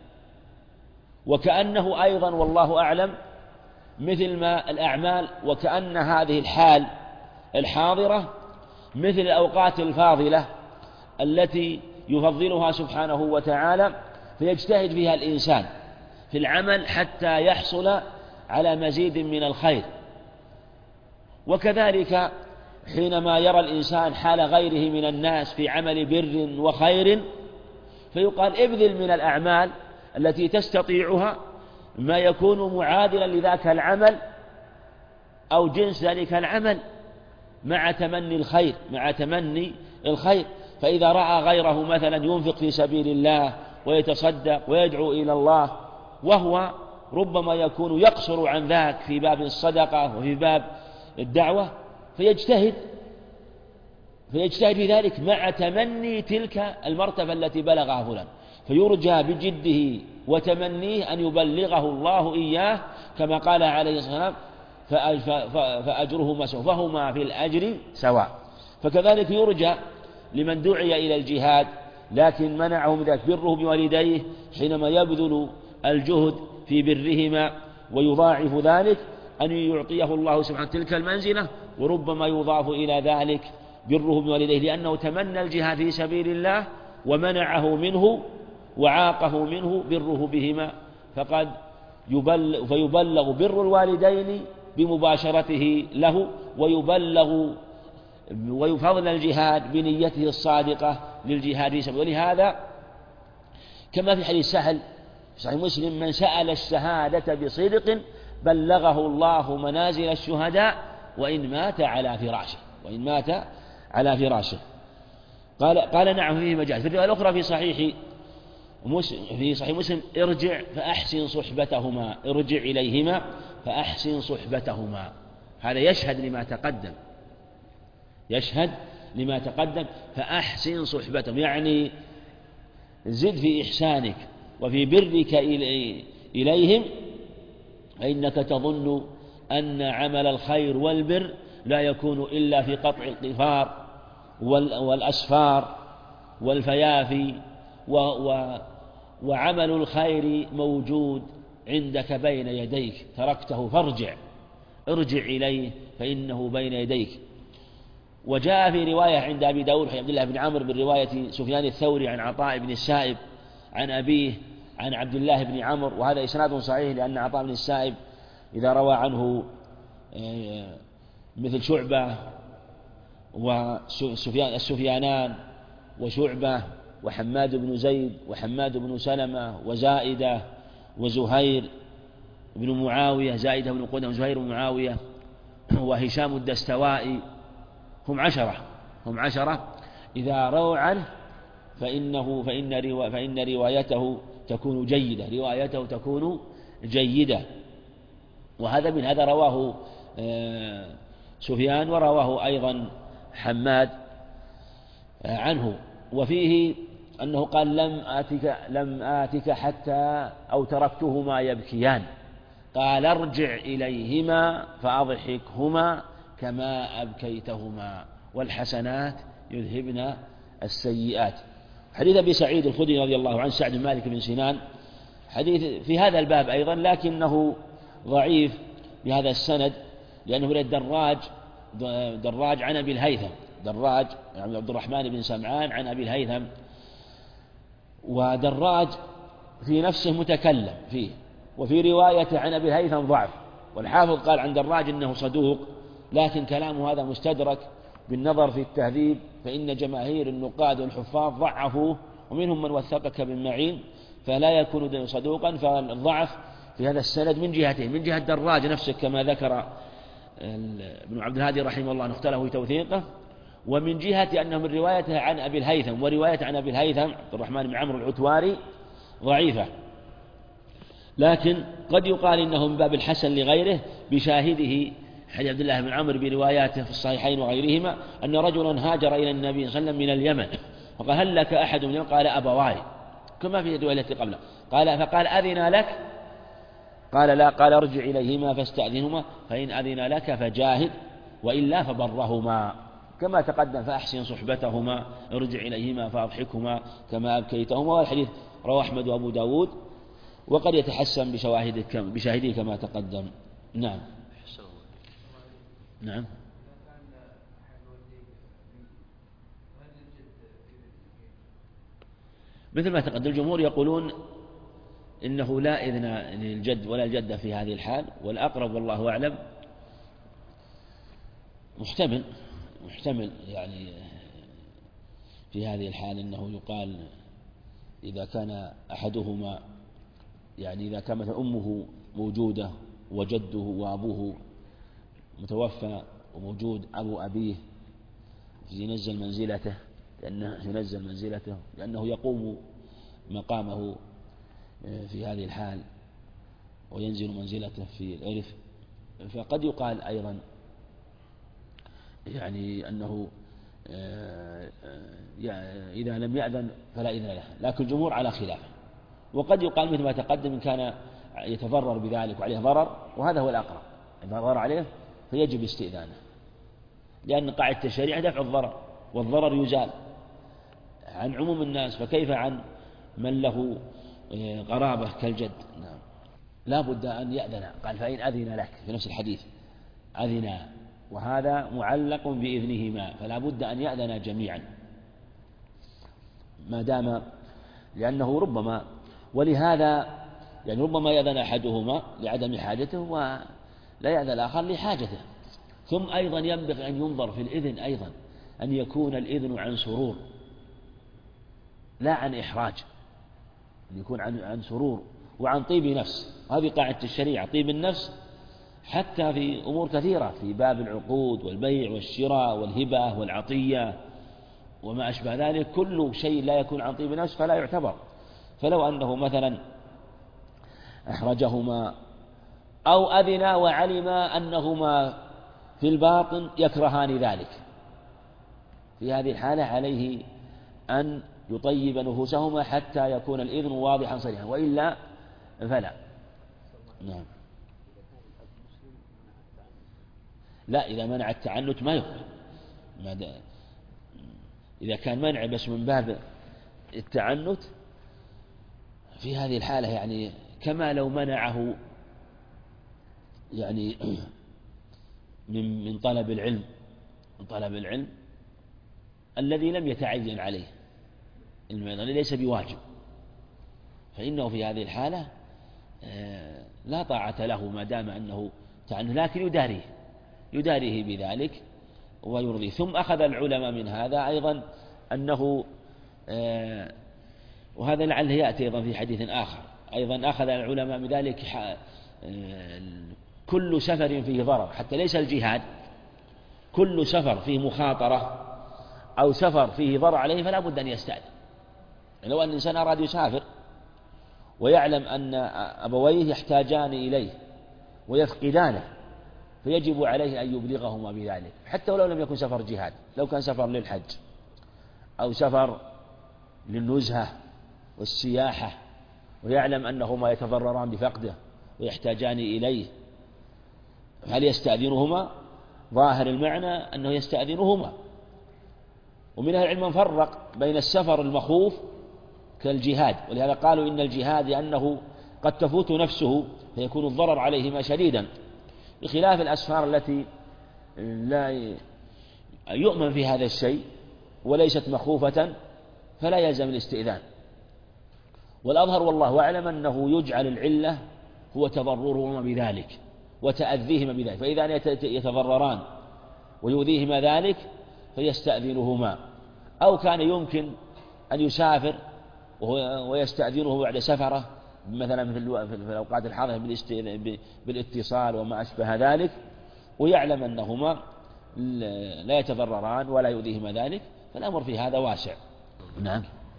وكأنه أيضا والله أعلم مثل ما الأعمال، وكأن هذه الحال الحاضرة مثل الأوقات الفاضلة التي يفضلها سبحانه وتعالى فيجتهد فيها الإنسان في العمل حتى يحصل على مزيد من الخير. وكذلك حينما يرى الإنسان حال غيره من الناس في عمل بر وخير فيقال ابذل من الأعمال التي تستطيعها ما يكون معادلا لذاك العمل أو جنس ذلك العمل مع تمني الخير. فإذا رأى غيره مثلا ينفق في سبيل الله ويتصدق ويدعو إلى الله وهو ربما يكون يقصر عن ذاك في باب الصدقة وفي باب الدعوة فيجتهد في ذلك مع تمني تلك المرتبة التي بلغها فلان، فيرجى بجده وتمنيه أن يبلغه الله إياه كما قال عليه الصلاة والسلام فأجرهما سواء، فهما في الأجر سواء. فكذلك يرجى لمن دعي إلى الجهاد لكن منعه من ذلك بره بوالديه حينما يبذل الجهد في برهما ويضاعف ذلك أن يعطيه الله سبحانه تلك المنزلة، وربما يضاف إلى ذلك بره بوالديه لأنه تمنى الجهاد في سبيل الله ومنعه منه وعاقه منه بره بهما، فيبلغ بر الوالدين بمباشرته له، ويفضل الجهاد بنيته الصادقة للجهاد في سبيل. ولهذا كما في حديث سهل في صحيح مسلم من سأل الشهادة بصدق بلغه الله منازل الشهداء وإن مات على فراشه. قال نعم فيه مجاز. في الرواية الأخرى في صحيح مسلم ارجع فأحسن صحبتهما، ارجع إليهما فأحسن صحبتهما. هذا يشهد لما تقدم فأحسن صحبتهم، يعني زد في إحسانك وفي برك إليهم، فإنك تظن أن عمل الخير والبر لا يكون إلا في قطع القفار والأسفار والفيافي، وعمل الخير موجود عندك بين يديك، تركته ارجع إليه فإنه بين يديك. وجاء في رواية عند أبي داود عبد الله بن عمرو من رواية سفيان الثوري عن عطاء بن السائب عن أبيه عن عبد الله بن عمرو، وهذا إسناد صحيح لأن عطاء بن السائب إذا روى عنه مثل شعبة السفيانان وشعبة وحماد بن زيد وحماد بن سلمة وزائدة وزهير بن معاوية، زائدة بن قدام وزهير بن معاوية وهشام الدستوائي، هم عشرة إذا رووا عنه فإن روايته تكون جيدة. وهذا من هذا رواه سفيان ورواه أيضا حماد عنه. وفيه أنه قال لم آتك حتى أو تركتهما يبكيان، قال ارجع إليهما فأضحكهما كما أبكيتهما والحسنات يذهبن السيئات. حديث أبي سعيد الخدري رضي الله عنه سعد بن مالك بن سنان حديث في هذا الباب أيضا لكنه ضعيف بهذا السند، لأنه من دراج عن أبي الهيثم، دراج يعني عبد الرحمن بن سمعان عن أبي الهيثم، ودراج في نفسه متكلم فيه، وفي رواية عن أبي الهيثم ضعف. والحافظ قال عن دراج إنه صدوق، لكن كلامه هذا مستدرك بالنظر في التهذيب، فإن جماهير النقاد والحفاظ ضعفوه، ومنهم من وثقك بن معين، فلا يكون صدوقا. فالضعف في هذا السند من جهتين: من جهة دراج نفسه كما ذكر ابن عبد الهادي رحمه الله نختله في توثيقه، ومن جهة أنه من روايته عن أبي الهيثم، ورواية عن أبي الهيثم عبد الرحمن بن عمرو العتواري ضعيفة، لكن قد يقال إنه من باب الحسن لغيره بشاهده حديث عبد الله بن عمرو برواياته في الصحيحين وغيرهما أن رجلا هاجر إلى النبي صلى الله عليه وسلم من اليمن، فقال هل لك أحد من اليمن؟ قال أبواي، كما في الرواية التي قبله. فقال أذن لك؟ قال لا. قال ارجع إليهما فاستأذنهما، فإن أذن لك فجاهد وإلا فبرهما. كما تقدم فأحسن صحبتهما ارجع إليهما فأضحكهما كما أبكيتهما، والحديث رواه أحمد وأبو داود، وقد يتحسن بشاهده كما تقدم. نعم. نعم. مثل ما تقدم الجمهور يقولون إنه لا إذن للجد ولا الجدة في هذه الحال، والأقرب والله أعلم محتمل يعني في هذه الحال أنه يقال إذا كان أحدهما، يعني إذا كانت أمه موجودة وجده وأبوه متوفى وموجود أبو أبيه ينزل منزلته لأنه يقوم مقامه في هذه الحال وينزل منزلته في الإرث. فقد يقال أيضا يعني أنه إذا لم يأذن فلا إذن له، لكن الجمهور على خلافه. وقد يقال مثل ما تقدم إن كان يتضرر بذلك وعليه ضرر، وهذا هو الأقرب، إذا ضرر عليه فيجب استئذانه، لأن قاعدة الشريعة دفع الضرر، والضرر يزال عن عموم الناس، فكيف عن من له قرابة كالجد؟ نعم. لا بد أن يأذن، قال فإن أذن لك في نفس الحديث أذنا، وهذا معلق بإذنهما، فلا بد أن يأذن جميعا ما دام، لأنه ربما، ولهذا يعني ربما يأذن أحدهما لعدم حاجته ولا يأذن الآخر لحاجته. ثم أيضا ينبغي أن ينظر في الإذن أيضا أن يكون الإذن عن سرور لا عن إحراج، أن يكون عن سرور وعن طيب نفس. هذه قاعدة الشريعة، طيب النفس حتى في أمور كثيرة في باب العقود والبيع والشراء والهبة والعطية وما أشبه ذلك، كل شيء لا يكون عن طيب نفس فلا يعتبر. فلو أنه مثلا أحرجهما أو أذن وعلم أنهما في الباطن يكرهان ذلك، في هذه الحالة عليه أن يطيب نفوسهما حتى يكون الإذن واضحا صريحا، وإلا فلا. نعم. لا، إذا منع التعنت ما يقبل، إذا كان منع بس من باب التعنت في هذه الحالة يعني كما لو منعه يعني من طلب العلم الذي لم يتعين عليه، الذي ليس بواجب، فإنه في هذه الحالة لا طاعة له ما دام أنه تعنت، لكن يداريه بذلك ويرضيه. ثم أخذ العلماء من هذا أيضا أنه وهذا لعله يأتي أيضا في حديث آخر، أيضا أخذ العلماء من ذلك كل سفر فيه ضرر، حتى ليس الجهاد، كل سفر فيه مخاطرة أو سفر فيه ضرر عليه فلا بد أن يستأذن. لو أن الإنسان أراد يسافر ويعلم أن أبويه يحتاجان إليه ويفقدانه، فيجب عليه أن يبلغهما بذلك، حتى ولو لم يكن سفر جهاد، لو كان سفر للحج أو سفر للنزهة والسياحة ويعلم أنهما يتضرران بفقده ويحتاجان إليه، هل يستأذنهما؟ ظاهر المعنى أنه يستأذنهما. ومن أهل العلم من فرق بين السفر المخوف كالجهاد، ولهذا قالوا إن الجهاد لأنه قد تفوت نفسه فيكون الضرر عليهما شديدا، بخلاف الأسفار التي لا يؤمن في هذا الشيء وليست مخوفة فلا يلزم الاستئذان. والأظهر والله أعلم أنه يجعل العلة هو تضررهما بذلك وتأذيهما بذلك، فإذا يتضرران ويؤذيهما ذلك فيستأذنهما، أو كان يمكن أن يسافر ويستأذنه بعد سفره مثلا في الأوقات الحاضرة بالاتصال وما أشبه ذلك، ويعلم أنهما لا يتضرران ولا يؤذيهما ذلك، فالأمر في هذا واسع. نعم.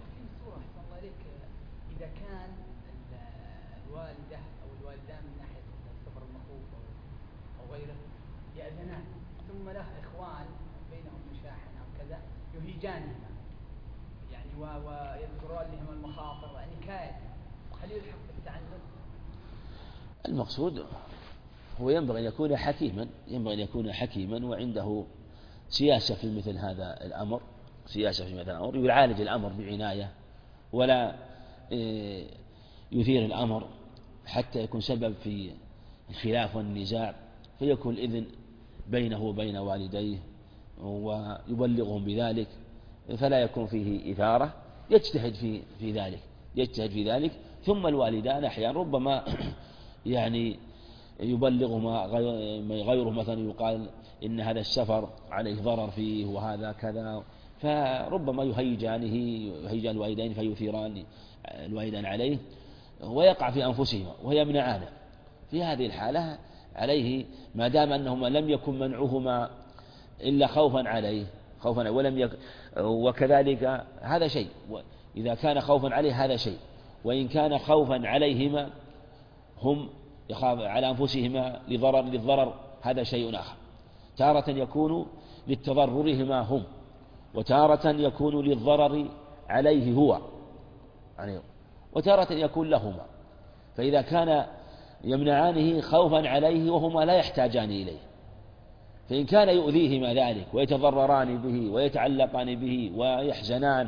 إذا كان الوالدة أو الوالدان من ناحية السفر المخوف أو غيره يأذنان، ثم له إخوان بينهم مشاحن أو كذا يهيجانهما يعني ويذكرون لهم المخاطر نكاية، هل يلحق بالتعنت؟ المقصود هو ينبغي أن يكون حكيما، وعنده سياسة في مثل هذا الأمر، يعالج الأمر بعناية ولا يثير الأمر حتى يكون سبب في الخلاف والنزاع، فيكون الإذن بينه وبين والديه ويبلغهم بذلك، فلا يكون فيه إثارة، يجتهد في ذلك. ثم الوالدان أحيانا ربما يعني يبلغهما غيره، مثلا يقال إن هذا السفر عليه ضرر فيه وهذا كذا، فربما يهيجان الوالدين فيثيران الوالدان عليه ويقع في أنفسهما ويمنعانه. في هذه الحالة عليه ما دام أنهما لم يكن منعهما إلا خوفا عليه وكذلك هذا شيء، إذا كان خوفا عليه هذا شيء، وإن كان خوفا عليهما هم يخاف على أنفسهما للضرر هذا شيء آخر. تارة يكون للتضررهما هم، وتارة يكون للضرر عليه هو وتارة يكون لهما. فإذا كان يمنعانه خوفا عليه وهما لا يحتاجان إليه، فإن كان يؤذيهما ذلك ويتضرران به ويتعلقان به ويحزنان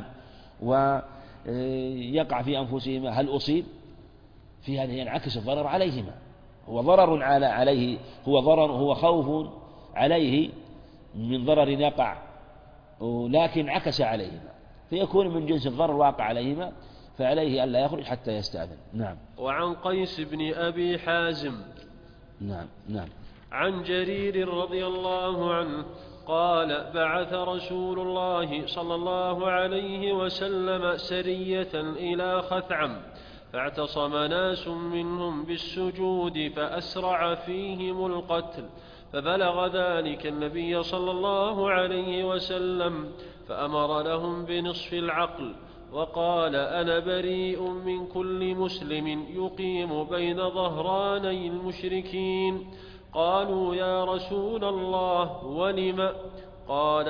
ويقع في أنفسهما هل أصيب؟ في هذا ينعكس الضرر عليهما، هو ضرر عليه، هو خوف عليه من ضرر يقع لكن عكس عليهما، فيكون من جنس الضرر واقع عليهما، فعليه ألا يخرج حتى يستأذن. نعم. وعن قيس بن أبي حازم نعم عن جرير رضي الله عنه قال: بعث رسول الله صلى الله عليه وسلم سرية إلى خثعم، فاعتصم ناس منهم بالسجود فأسرع فيهم القتل، فبلغ ذلك النبي صلى الله عليه وسلم فأمر لهم بنصف العقل، وقال: أنا بريء من كل مسلم يقيم بين ظهراني المشركين. قالوا: يا رسول الله ولم؟ قال: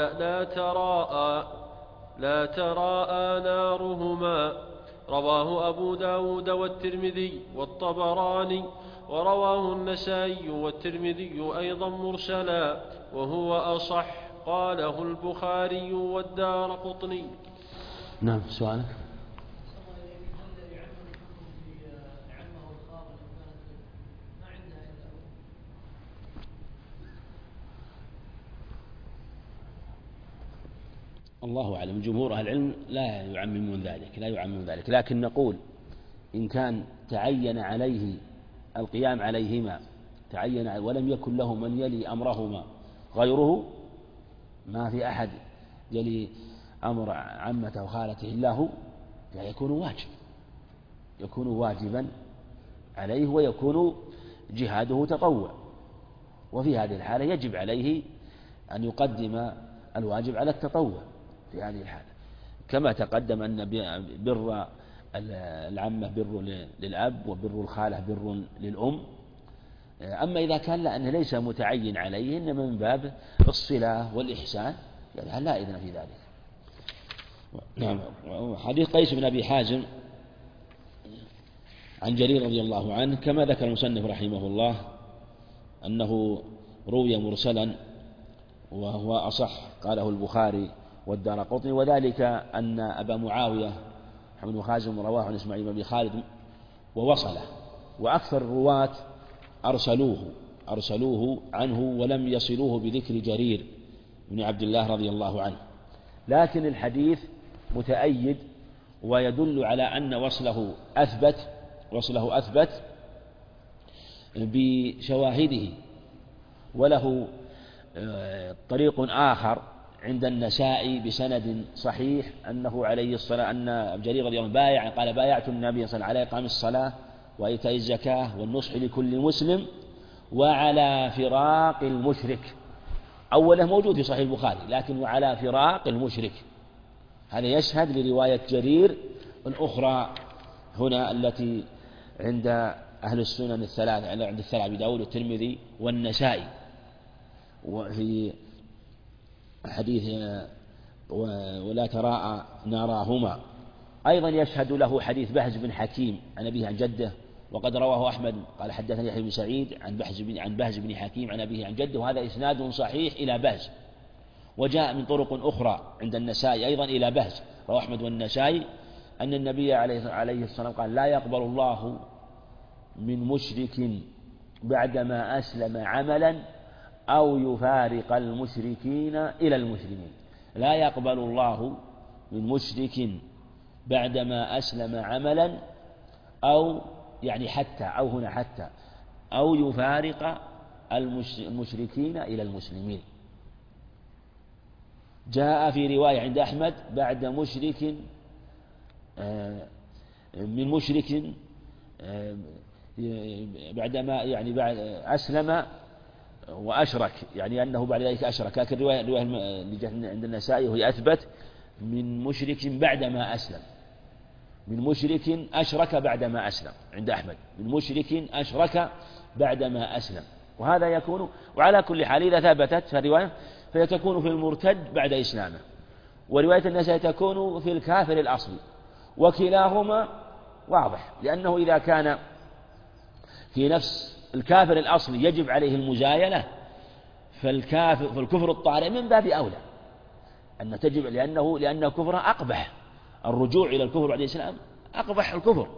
لا تراءى نارهما. رواه أبو داود والترمذي والطبراني، ورواه النسائي والترمذي أيضا مرسلا، وهو أصح. قاله البخاري والدارقطني. نعم. سؤالك؟ الله أعلم. جمهور أهل العلم لا يعممون ذلك، لكن نقول إن كان تعين عليه القيام عليهما ولم يكن له من يلي أمرهما غيره، ما في أحد يلي أمر عمته وخالته إلا هو، يكون واجبا عليه ويكون جهاده تطوع، وفي هذه الحالة يجب عليه أن يقدم الواجب على التطوع في هذه الحالة، كما تقدم أن بر العمة بر للأب وبر الخالة بر للأم. أما إذا كان لأنه ليس متعين عليه إنما من باب الصلة والإحسان يعني لا إذن في ذلك. نعم. حديث قيس بن أبي حازم عن جرير رضي الله عنه كما ذكر المصنف رحمه الله أنه روي مرسلا، وهو أصح، قاله البخاري والدارقطني، وذلك أن أبا معاوية محمد بن خازم رواه عن إسماعيل بن أبي خالد ووصله، وأكثر الرواة أرسلوه عنه ولم يصلوه بذكر جرير بن عبد الله رضي الله عنه، لكن الحديث متأيد ويدل على أن وصله أثبت بشواهده. وله طريق آخر عند النسائي بسند صحيح أنه عليه الصلاة أن جرير رضي الله عنه قال: بايعت النبي صلى الله عليه وسلم على إقام الصلاة وإيتاء الزكاة والنصح لكل مسلم وعلى فراق المشرك. أوله موجود في صحيح البخاري، لكن وعلى فراق المشرك هذا يشهد لرواية جرير الأخرى هنا التي عند أهل السنن الثلاثة، عند الثلاثة أبي داود والترمذي والنسائي، وفي حديث ولا تراءى ناراهما. أيضا يشهد له حديث بهز بن حكيم عن أبيه عن جده، وقد رواه أحمد قال حدثني يحيى بن سعيد عن بهز بن حكيم عن أبيه عن جده، وهذا إسناد صحيح إلى بهز. وجاء من طرق أخرى عند النسائي أيضا إلى بهز رواه أحمد والنسائي أن النبي عليه الصلاة والسلام قال: لا يقبل الله من مشرك بعدما أسلم عملا أو يفارق المشركين إلى المسلمين. لا يقبل الله من مشرك بعدما أسلم عملا أو يعني حتى أو هنا حتى أو يفارق المشركين إلى المسلمين. جاء في رواية عند أحمد بعد مشرك من مشرك بعدما يعني بعد أسلم وأشرك، يعني أنه بعد ذلك أشرك. لكن الرواية اللي جاءت عند النسائي وهي أثبت من مشرك بعدما أسلم، من مشرك أشرك بعدما أسلم عند أحمد، من مشرك أشرك بعدما أسلم. وهذا يكون، وعلى كل حال إذا ثبتت الرواية فهي تكون في المرتد بعد إسلامه، ورواية النسائي تكون في الكافر الأصلي، وكلاهما واضح، لأنه إذا كان في نفس الكافر الأصلي يجب عليه المزايلة، فالكفر الطارئ من باب أولى أن تجب، لأن الكفر أقبح، الرجوع إلى الكفر بعد الإسلام أقبح الكفر،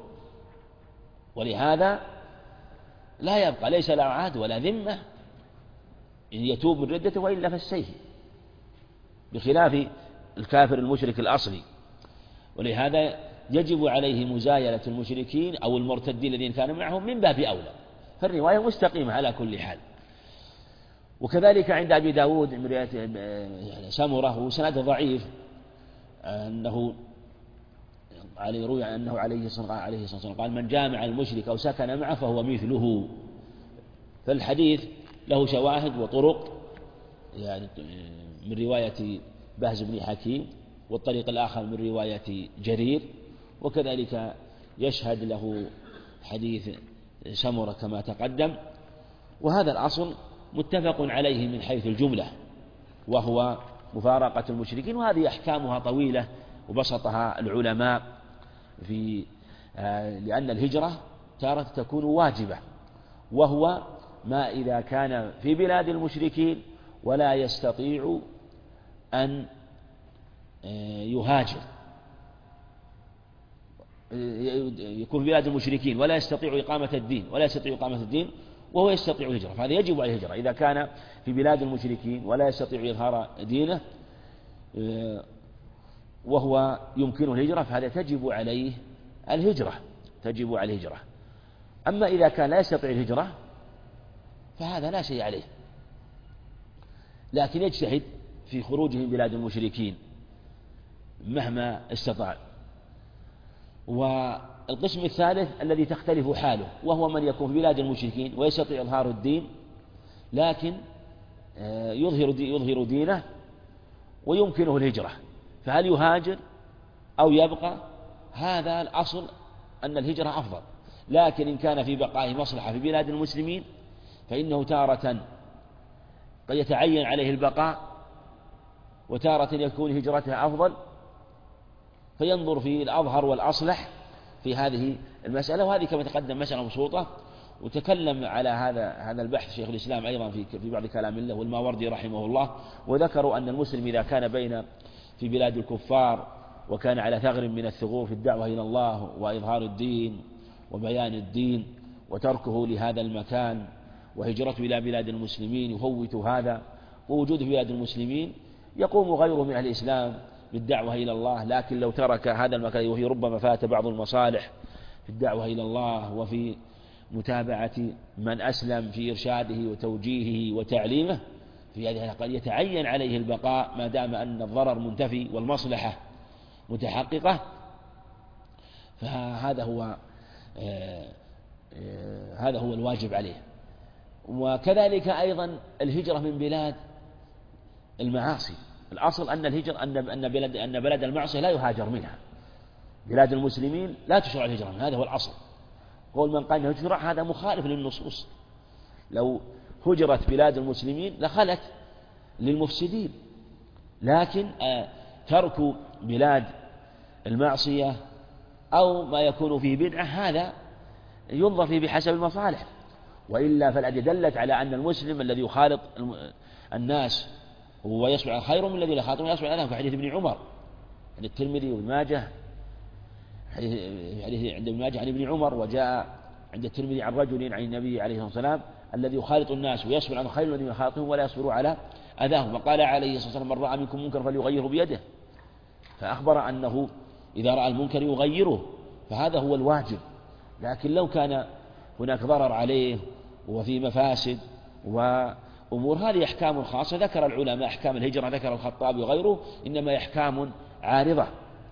ولهذا لا يبقى ليس له عهد ولا ذمة إن يتوب من ردته وإلا فالسيف، بخلاف الكافر المشرك الأصلي. ولهذا يجب عليه مزايلة المشركين أو المرتدين الذين كانوا معهم من باب أولى، فالرواية مستقيمة على كل حال. وكذلك عند أبي داود من رواية سمرة وسند ضعيف أنه روي أنه عليه الصلاة والسلام قال: من جامع المشرك أو سكن معه فهو مثله. فالحديث له شواهد وطرق، يعني من رواية بهز بن حكيم، والطريق الآخر من رواية جرير، وكذلك يشهد له حديث سمرة كما تقدم. وهذا الأصل متفق عليه من حيث الجملة، وهو مفارقة المشركين، وهذه أحكامها طويلة وبسطها العلماء لأن الهجرة تارة تكون واجبة، وهو ما إذا كان في بلاد المشركين ولا يستطيع أن يهاجر، يكون في بلاد المشركين ولا يستطيع إقامة الدين وهو يستطيع الهجرة، فهذا يجب عليه الهجرة. إذا كان في بلاد المشركين ولا يستطيع إظهار دينه وهو يمكنه الهجرة فهذا تجب عليه الهجرة. أما إذا كان لا يستطيع الهجرة فهذا لا شيء عليه، لكن يجتهد في خروجه من بلاد المشركين مهما استطاع. والقسم الثالث الذي تختلف حاله، وهو من يكون في بلاد المشركين ويستطيع إظهار الدين لكن يظهر دينه ويمكنه الهجرة، فهل يهاجر أو يبقى؟ هذا الأصل أن الهجرة أفضل، لكن إن كان في بقائه مصلحة في بلاد المسلمين فإنه تارة قد يتعين عليه البقاء، وتارة يكون هجرته أفضل، فينظر في الأظهر والأصلح في هذه المسألة. وهذه كما تقدم مسألة مبسوطة، وتكلم على هذا البحث شيخ الإسلام أيضا في بعض كلام الله والماوردي رحمه الله، وذكروا أن المسلم إذا كان في بلاد الكفار وكان على ثغر من الثغور في الدعوة إلى الله وإظهار الدين وبيان الدين، وتركه لهذا المكان وهجرته إلى بلاد المسلمين يفوت هذا، ووجوده في بلاد المسلمين يقوم غيره من أهل الإسلام بالدعوة إلى الله. لكن لو ترك هذا المكان وهي ربما فات بعض المصالح في الدعوة إلى الله وفي متابعة من أسلم في إرشاده وتوجيهه وتعليمه، في هذه قد يتعين عليه البقاء ما دام أن الضرر منتفي والمصلحة متحققة، فهذا هو الواجب عليه. وكذلك أيضا الهجرة من بلاد المعاصي، الأصل أن الهجرة أن بلد المعصية لا يهاجر منها، بلاد المسلمين لا تشرع الهجرة منها، هذا هو الأصل. قول من قال أنه تشرع هذا مخالف للنصوص، لو هجرت بلاد المسلمين لخلت للمفسدين، لكن ترك بلاد المعصية أو ما يكون فيه بدعة هذا ينظر فيه بحسب المصالح، وإلا فالأدلة دلت على أن المسلم الذي يخالط الناس ويصبر خير من الذي لا خاطر ويصبر أذاهم، في حديث ابن عمر عند الترمذي وابن ماجه، حديث عند ابن ماجه عن ابن عمر، وجاء عند الترمذي عن رجل عن النبي عليه الصلاة والسلام الذي يخالط الناس ويصبر عنه خير الذي يخالطهم ولا يصبر على أذاهم. وقال عليه الصلاة والسلام: من رأى منكم منكر فليغيره بيده، فأخبر أنه إذا رأى المنكر يغيره، فهذا هو الواجب. لكن لو كان هناك ضرر عليه وفي مفاسد وأمور، هذه أحكام خاصة ذكر العلماء، أحكام الهجرة ذكر الخطابي وغيره، إنما أحكام عارضة،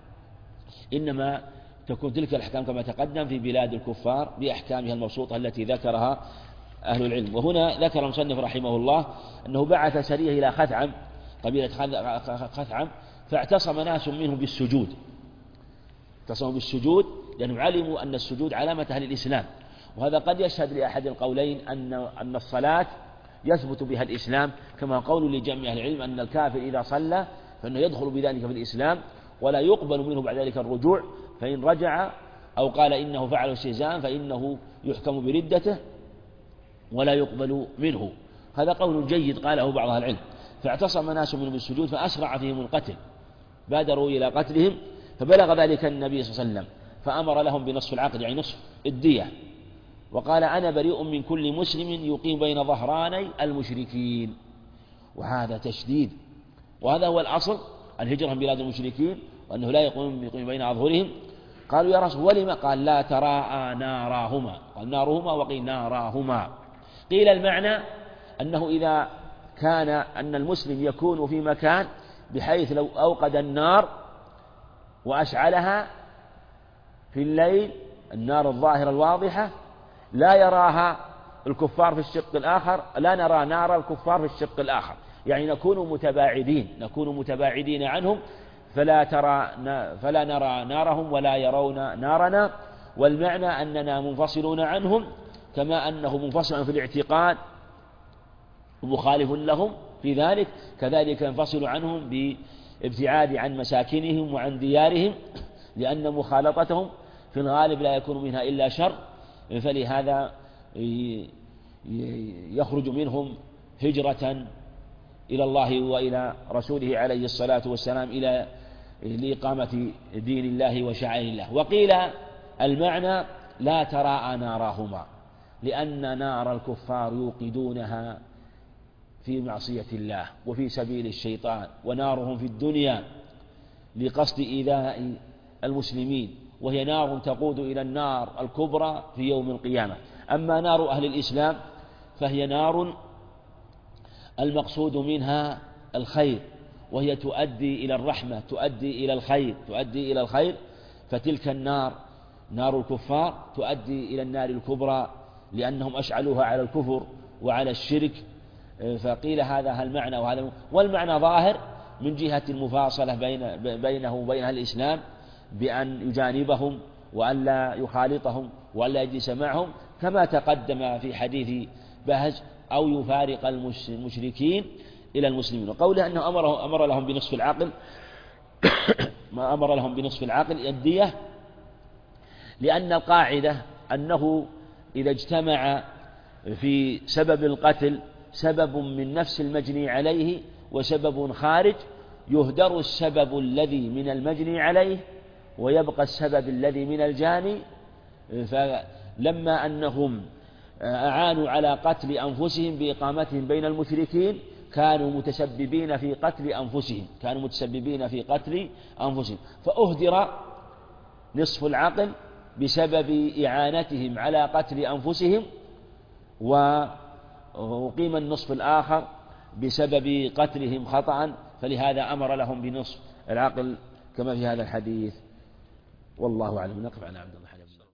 إنما تكون تلك الأحكام كما تقدم في بلاد الكفار بأحكامها المبسوطة التي ذكرها أهل العلم. وهنا ذكر المصنف رحمه الله أنه بعث سرية إلى خثعم، قبيلة خثعم، فاعتصم ناس منهم بالسجود، اعتصموا بالسجود لأنهم علموا أن السجود علامة أهل الإسلام، وهذا قد يشهد لأحد القولين أن الصلاة يثبت بها الإسلام، كما قول لجميع أهل العلم أن الكافر إذا صلى فإنه يدخل بذلك في الإسلام ولا يقبل منه بعد ذلك الرجوع، فإن رجع أو قال إنه فعل استهزاء فإنه يحكم بردته ولا يقبل منه. هذا قول جيد قاله بعض أهل العلم. فاعتصم ناس منهم بالسجود فأسرع فيهم القتل، بادروا إلى قتلهم، فبلغ ذلك النبي صلى الله عليه وسلم فأمر لهم بنصف العقد، يعني نصف الدية، وقال: أنا بريء من كل مسلم يقيم بين ظهراني المشركين. وهذا تشديد، وهذا هو الأصل، الهجرة من بلاد المشركين، وأنه لا يقيم بين أظهرهم. قالوا: يا رسول ولما؟ قال: لا تراءى ناراهما، قال نارهما وقيل ناراهما. قيل المعنى أنه إذا كان أن المسلم يكون في مكان بحيث لو أوقد النار وأشعلها في الليل، النار الظاهرة الواضحة، لا يراها الكفار في الشق الآخر، لا نرى نار الكفار في الشق الآخر، يعني نكون متباعدين عنهم، فلا نرى نارهم ولا يرون نارنا. والمعنى أننا منفصلون عنهم كما أنه منفصل في الاعتقاد ومخالف لهم في ذلك، كذلك ينفصل عنهم بابتعاد عن مساكنهم وعن ديارهم، لأن مخالطتهم في الغالب لا يكون منها إلا شر، فلهذا يخرج منهم هجرة إلى الله وإلى رسوله عليه الصلاة والسلام إلى لإقامة دين الله وشعائر الله. وقيل المعنى: لا تراءى نارهما، لأن نار الكفار يوقدونها في معصية الله وفي سبيل الشيطان، ونارهم في الدنيا لقصد إيذاء المسلمين، وهي نار تقود إلى النار الكبرى في يوم القيامة. أما نار أهل الإسلام فهي نار المقصود منها الخير، وهي تؤدي إلى الرحمة، تؤدي إلى الخير، فتلك النار نار الكفار تؤدي إلى النار الكبرى لأنهم أشعلوها على الكفر وعلى الشرك. فقيل هذا المعنى وهذا، والمعنى ظاهر من جهة المفاصلة بينه وبين أهل الإسلام، بأن يجانبهم وألا يخالطهم وألا يجلس معهم، كما تقدم في حديث بهز، أو يفارق المشركين إلى المسلمين. وقوله أنه أمر لهم بنصف العقل ما أمر لهم بنصف العقل الدية، لأن القاعدة أنه إذا اجتمع في سبب القتل سبب من نفس المجني عليه وسبب خارج، يهدر السبب الذي من المجني عليه ويبقى السبب الذي من الجاني. فلما أنهم أعانوا على قتل أنفسهم بإقامتهم بين المشركين كانوا متسببين في قتل أنفسهم، فأهدر نصف العقل بسبب إعانتهم على قتل أنفسهم، وأقيم النصف الآخر بسبب قتلهم خطأ، فلهذا أمر لهم بنصف العقل كما في هذا الحديث. والله أعلم. نقف على عبد الله.